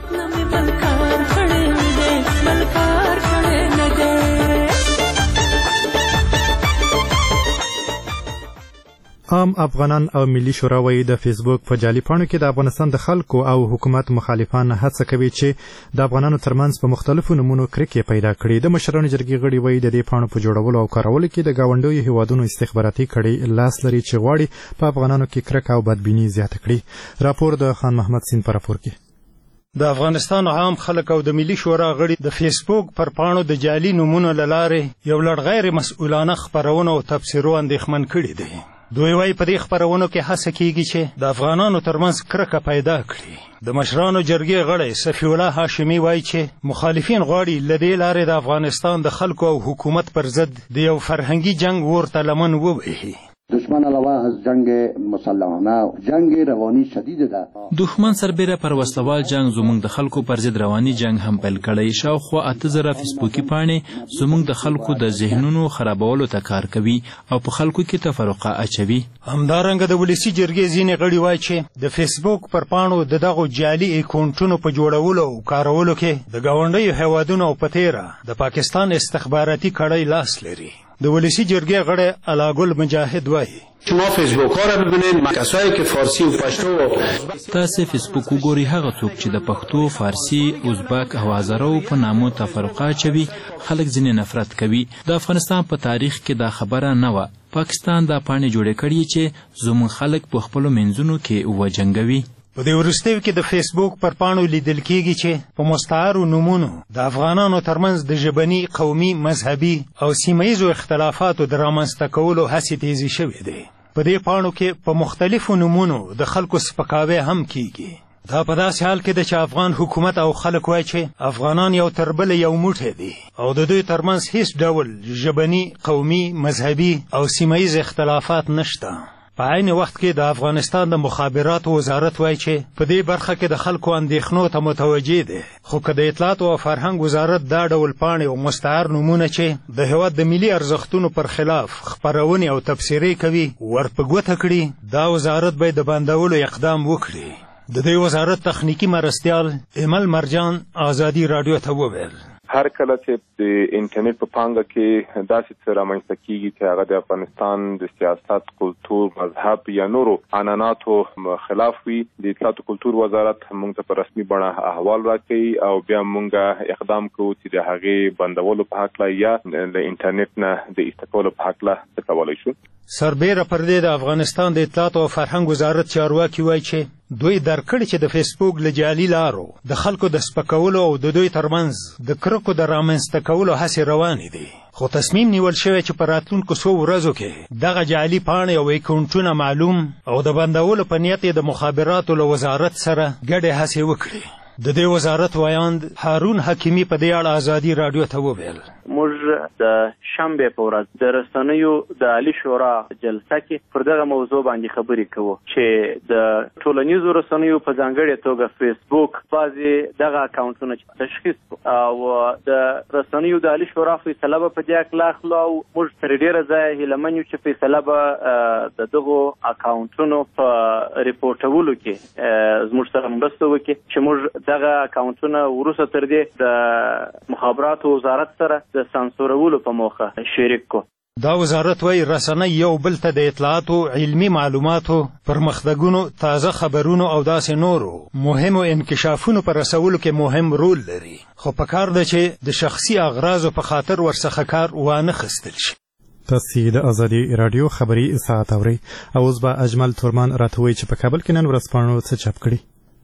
عام افغانان او ملي شورا وایي د فیسبوک په جعلي پاڼو کې د افغانستان د خلکو او حکومت مخالفان هڅه کوي چې د افغانانو ترمنځ په مختلفو نمونو کرکې پیدا کړي. د مشرانو جرګې غړي وایي د دې پاڼو په جوړولو او کارولو کې د ګاونډیو هیوادونو استخباراتي کړۍ لاس لري چې غواړي په افغانانو کې کرکه او بدبیني زیاته کړي. راپور د خان محمد سین پر راپور کې. د افغانستان عام خلک او د ملي شورا غړي د فیسبوک پر پاڼو د جعلي نمونو له لارې یو لړ غیر مسؤلانه خپرونو او تبصرو اندېښمن کړي دي. دوی وايي په دې خپرونو کې هڅه کیږي چې د افغانانو ترمنځ کرکه پیدا کړي. د مشرانو جرګې غړی صفي الله هاشمي وايي چې مخالفین غواړي له دې لارې د افغانستان د خلکو او حکومت پر ضد د یو فرهنګي جنگ ورته لمن ووهي. دشمن علاوه از جنگ مسلحانه جنگ روانی شدید ده. دښمن سربېره پر وسلوال جنگ زموږ د خلکو پر ضد رواني جنگ هم پیل کړی. شاوخوا 8000 فیسبوکي پاڼې زموږ د خلکو د ذهنونو خرابولو ته کار کوي او په خلکو کې تفرقه اچوي. همدارنګه د ولسي جرګې ځینې غړي وایي چې د فیسبوک پر پاڼو د دغو جعلي اکاونټونو په جوړولو او کارولو کې د ګاونډیو هیوادونو په تیره د پاکستان استخباراتي کړۍ لاس لري. د ولسی جرګې غړی علاګل مجاهد وایي شما فیسبوک ها را ببینید، کسایی که فارسی و پشتو تاسو فیسبوک وګورئ، هغه څوک چې د پښتو، فارسی، ازبک او هزارو په نامو تفرقه اچوي، خلک ځینې نفرت کوي. د افغانستان په تاریخ کې دا خبره نه وه. پاکستان دا پاڼې جوړې کړي چې زموږ خلک په خپلو منځونو کې وجنګوي. په دې وروستیو کې د فیسبوک پر پاڼو لیدل کېږي چې په مستعارو نومونو د افغانانو ترمنځ د ژبني، قومي، مذهبي او سیمهیزو اختلافاتو د رامنځته کولو هڅې تیزې شوې دي. په دې پاڼو کې په مختلفو نومونو د خلکو سپکاوی هم کېږي. دا په داسې حال کې ده چې افغان حکومت او خلک وایي چې افغانان یو تر بله یو موټی دي او د دوی ترمنځ هیڅ ډول ژبني، قومي، مذهبي او سیمهیز اختلافات نشته. په عین وخت کې د افغانستان د مخابراتو وزارت وایي چې په دې برخه کې د خلکو اندېښنو ته متوجه دی. خو که د اطلاعاتو او فرهنګ وزارت دا ډول پاڼې او مستعار نومونه چې د هېواد د ملي ارزښتونو پر خلاف خپرونې او تبصرې کوي ور په ګوته کړي، دا وزارت باید د بندولو اقدام وکړي. د دې وزارت تخنیکي مرستیال ایمل مرجان ازادي رادیو ته وویل هر کله چې د انټرنیټ په پانګه کې داسې څه رامنځته کیږي چې هغه د افغانستان د سیاست، کلتور، مذهب یا نورو عنعناتو خلاف وي، د اطلاعات او کلتور وزارت موږ ته په رسمي بڼه احوال راکوي او بیا موږ اقدام کوو چې د هغې بندولو په هکله یا د انټرنیټ نه د ایسته کولو په هکله څه کولی شو. سربیره پر دې د افغانستان د اطلاعات او فرهنګ وزارت چارواکي وایي چې دوی درک کړي چې د فیسبوک له جعلي لارو د خلکو د سپکولو او د دوی ترمنځ د کرکو د رامنځته کولو هڅې روانې دي. خو تصمیم نیول شوی چې په راتلونکو څو ورځو کې دغه جعلي پاڼې او اکاونټونه معلوم او د بندولو په نیت یې د مخابراتو له وزارت سره ګډې هڅې وکړي. د دې وزارت وایاند هارون حکیمي په دې اړه ازادي رادیو ته وویل موږ د شنبې په ورځ د رسنیو د عالی شورا جلسه کې پر دغه موضوع باندې خبرې کوو چې د ټولنیزو رسنیو په ځانګړې توګه فیسبوک بعضې دغه اکاونټونه تشخیص او د رسنیو د عالی شورا فیصله به په دې هکله اخلو او موږ تر ډېره ځایه هیله یو چې فیصله به د دغو اکاونټونو په ریپورټولو کې زموږ سره مرسته وکړي چې موږ دغه اکاونټونه وروسته تر دې د مخابراتو وزارت سره د سانسورولو په موخه شریک کو. دا وزارت وایي رسنۍ یو بل ته د اطلاعاتو، علمي معلوماتو، پرمختګونو، تازه خبرونو او داسې نورو مهمو انکشافونو په رسولو کې مهم رول لري. خو پکار ده چې د شخصي اغراضو په خاطر ورڅخه کار وانه خیستل شي. تاسو د ازادي رادیو خبري ساعت اورئ او اوس به اجمل تورمان راته وایي چې په کابل کې نن ورځپاڼو څه چاپ کړي.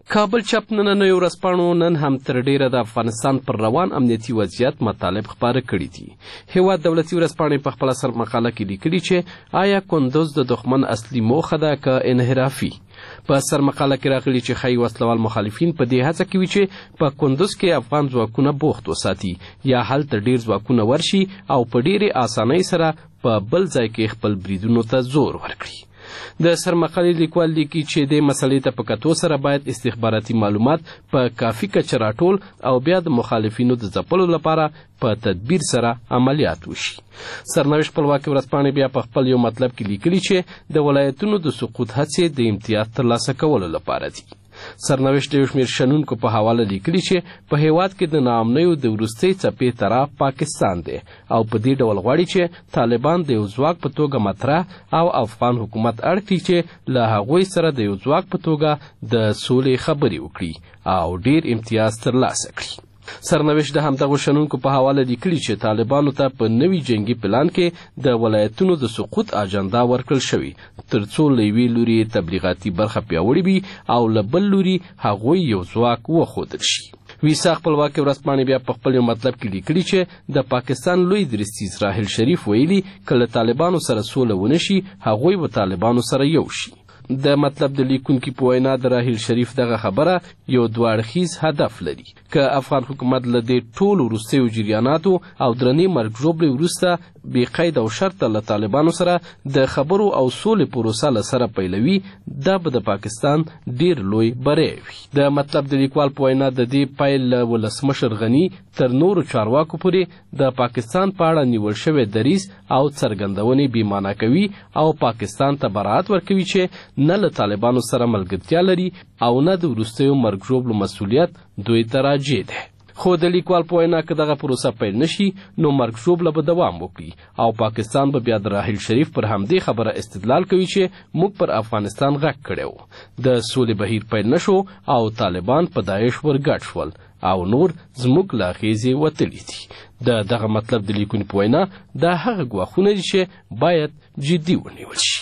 کابل چپ نننیو ورځپاڼو نن هم تر ډیره د افغانستان پر روان امنیتي وضعیت مطالب خپاره کړي دي. هیواد دولتي ورځپاڼې په خپله سرمقاله کې لیکلي چې آیا کندوز د دښمن اصلي موخه ده که انحرافي. په سرمقاله کې راغلي چې ښایي وسلوال مخالفین په دې هڅه کې وي چې په کندوز کې افغان ځواکونه بوخت وساتي یا هلته ډیر ځواکونه ورشي او په ډیرې اسانۍ سره په بل ځای کې خپل بریدونو ته زور ورکړي. د سرمقالې لیکوال لیکي چې د مسلې ته په کتو سره باید استخباراتي معلومات په کافي کچه راټول او بیا د مخالفینو د ځپلو لپاره په تدبیر سره عملیات وشي. سرنوشت خپلواکي ورځپاڼې بیا په خپل یو مطلب کې لیکلي چې د ولایتونو د سقوط هڅې د امتیاز ترلاسه کولو لپاره دي. سرنوشت د یو شمېر شنونکو په حواله لیکلي چې په هیواد کې د ناامنیو د وروستۍ څپې طرف پاکستان دی او په دې ډول غواړي چې طالبان د یو ځواک په توګه مطرح او افغان حکومت اړ کړي چې له هغوی سره د یو ځواک په توګه د سولې خبرې وکړي او ډیر امتیاز ترلاسه کړي. سرنوشت د همدغو شنونکو په حواله لیکلي چې طالبانو ته په نوي جنگي پلان کې د ولایتونو د سقوط اجنډا ورکړل شوې ترڅو له یوې لوري تبلیغاتي برخه پیاوړې وي او له بل لوري هغوی یو ځواک وښودل شي. ویسا خپلواکي ورځپاڼې بیا په خپل یو مطلب کې لیکلي چې د پاکستان لوی درستیز راحل شریف ویلي که له طالبانو سره سوله ونه شي هغوی به طالبانو سره یو شي. د مطلب د لیکونکي په وینا د راحل شریف دغه خبره یو دوه اړخیز هدف لري. که افغان حکومت له دې ټولو وروستیو جریاناتو او درنې مرګ ژوبلې وروسته بې قید او شرطه له طالبانو سره د خبرو او سولې پروسه له سره پیلوي دا به د پاکستان ډیر لوی بری وي. د مطلب د لیکوال په وینا د دې پیل له ولسمشر غني تر نورو چارواکو پورې د پاکستان په اړه نیول شوی دریځ او څرګندونې بېمعنه کوي او پاکستان ته براعت ورکوي چې نه له طالبانو سره ملګرتیا لري او نه د وروستیو مرګ ژوبلو مسؤلیت دوی ته راجع دی. خو د لیکوال په وینا که دغه پروسه پیل نشي نو مرګ ژوبله به دوام وکړي او پاکستان به بیا د راحل شریف پر همدې خبره استدلال کوي چې موږ پر افغانستان غږ کړی و د سولې بهیر پیل نشو او طالبان په داعش ورګډ شول او نور زموږ له اغېزې وتلي دي. د دغه مطلب د لیکونکي په وینا دا هغه ګواښونه دي چې باید جدي ونیول شي.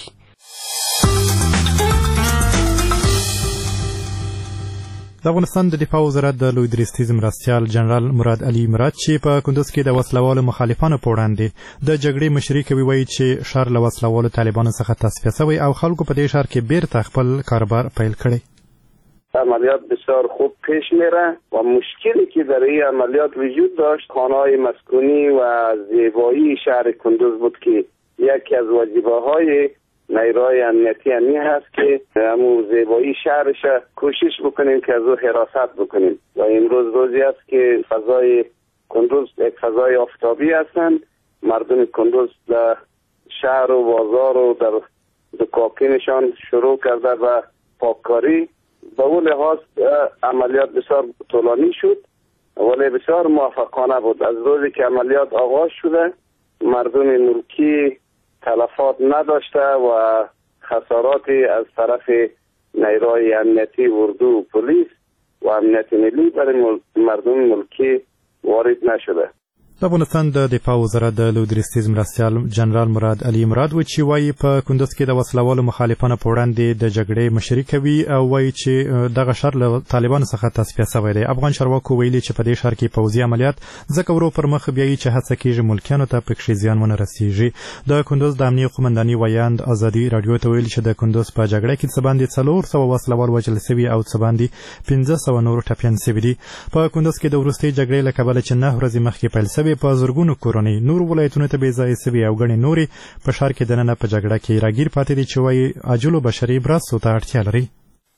د افغانستان د دفاع وزارت د لوی درستیز مرستیال جنرال مراد علي مراد چې په کندوز کې د وسلوالو مخالفانو په وړاندې د جګړې مشري کوي وایي چې ښار له وسلوالو طالبانو څخه تصفیه شوی او خلکو په دې ښار کې بیرته خپل کاروبار پیل کړی. عملیات بسیار خوب پیش میره و مشکلی که در این عملیات وجود داشت خانه‌های مسکونی و زیبایی شهر کندوز بود که یکی از واجبه‌های نیروهای امنیتی همی هست که همو زیبایی شهرش کوشش بکنیم که از او حراست بکنیم و امروز روزی است که فضای کندوز یک فضای آفتابی هستند. مردم کندوز در شهر و بازار و در دکاکینشان شروع کرده و پاککاری به اون لحاظ عملیات بسیار طولانی شد ولی بسیار موفقانه بود. از روزی که عملیات آغاز شده مردم ملکی تلفات نداشته و خساراتی از طرف نیروهای امنیتی اردو و پلیس و امنیت ملی برای مردم ملکی وارد نشده. د افغانستان د دفاع وزارت د لوی درستیز مرستیال جنرال مراد علي مراد و چې وایي په کندوز کې د وسلوالو مخالفانو په وړاندې د جګړې مشري کوي او وایي چې دغه ښار له طالبانو څخه تصفیه شوی دی. افغان چارواکو ویلي چې په دې ښار کې پوځي عملیات ځکه ورو پر مخ بیایي چې هڅه کېږي ملکیانو ته پکښې زیان ونه رسېږي. د کندوز د امنیې قومنداني ویاند ازادي راډیو ته ویلي چې د کندوز په جګړه کې څه باندې 400 وسلوال وژل شوي او څه باندې 500 نور ټپیان شوي دي. په کندوز کې د وروستۍ جګړې له کبله چې 9 ورځې مخکې پیل شوې په زرګونو کورنۍ نور ولایتونو ته بېځایه شوي او ګڼې نورې په ښار کې دننه په جګړه کې راګیر پاتې دي چې وایي عاجلو بشري مرستو ته اړتیا لري.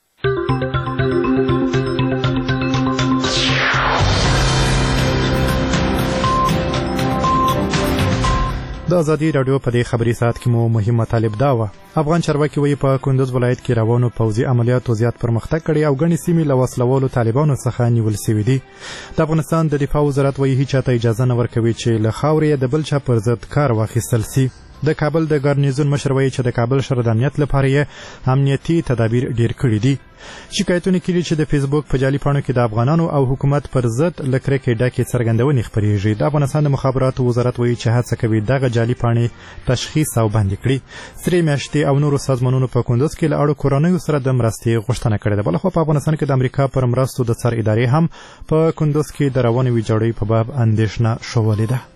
د ازادي راډیو په دې خبري ساعت کې مو مهم مطالب دا و. افغان چارواکي وایي په کندوز ولایت کې روانو پوځي عملیاتو زیات پرمختګ کړی او ګڼې سیمې له وسلوالو طالبانو څخه نیول شوي دي. د افغانستان د دفاع وزارت وایي هیچا ته اجازه نه ورکوي چې له خاورې د بل چا پر ضد کار واخیستل سي. د کابل د ګارنیزون مشر وایي چې د کابل شهر د امنیت لپاره یې امنیتي تدابیر ډیر کړي دي. شکایتونه کړي چې د فیسبوک په جعلي پاڼو کې د افغانانو او حکومت پر ضد له کرکې ډکې څرګندونې خپرېږي. د افغانستان د مخابراتو وزارت وایي چې هڅه کوي دغه جعلي پاڼې تشخیص او بندي کړي. سرې میاشتې او نورو سازمانونو په کندوز کې له اړو کورنیو سره د مرستې غوښتنه کړې ده. بلخوا په افغانستان کې د امریکا پر مرستو د څار ادارې هم په کندوز کې د روانې ویجاړۍ په باب اندېښنه ښودلې ده.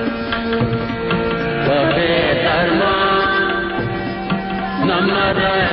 Namara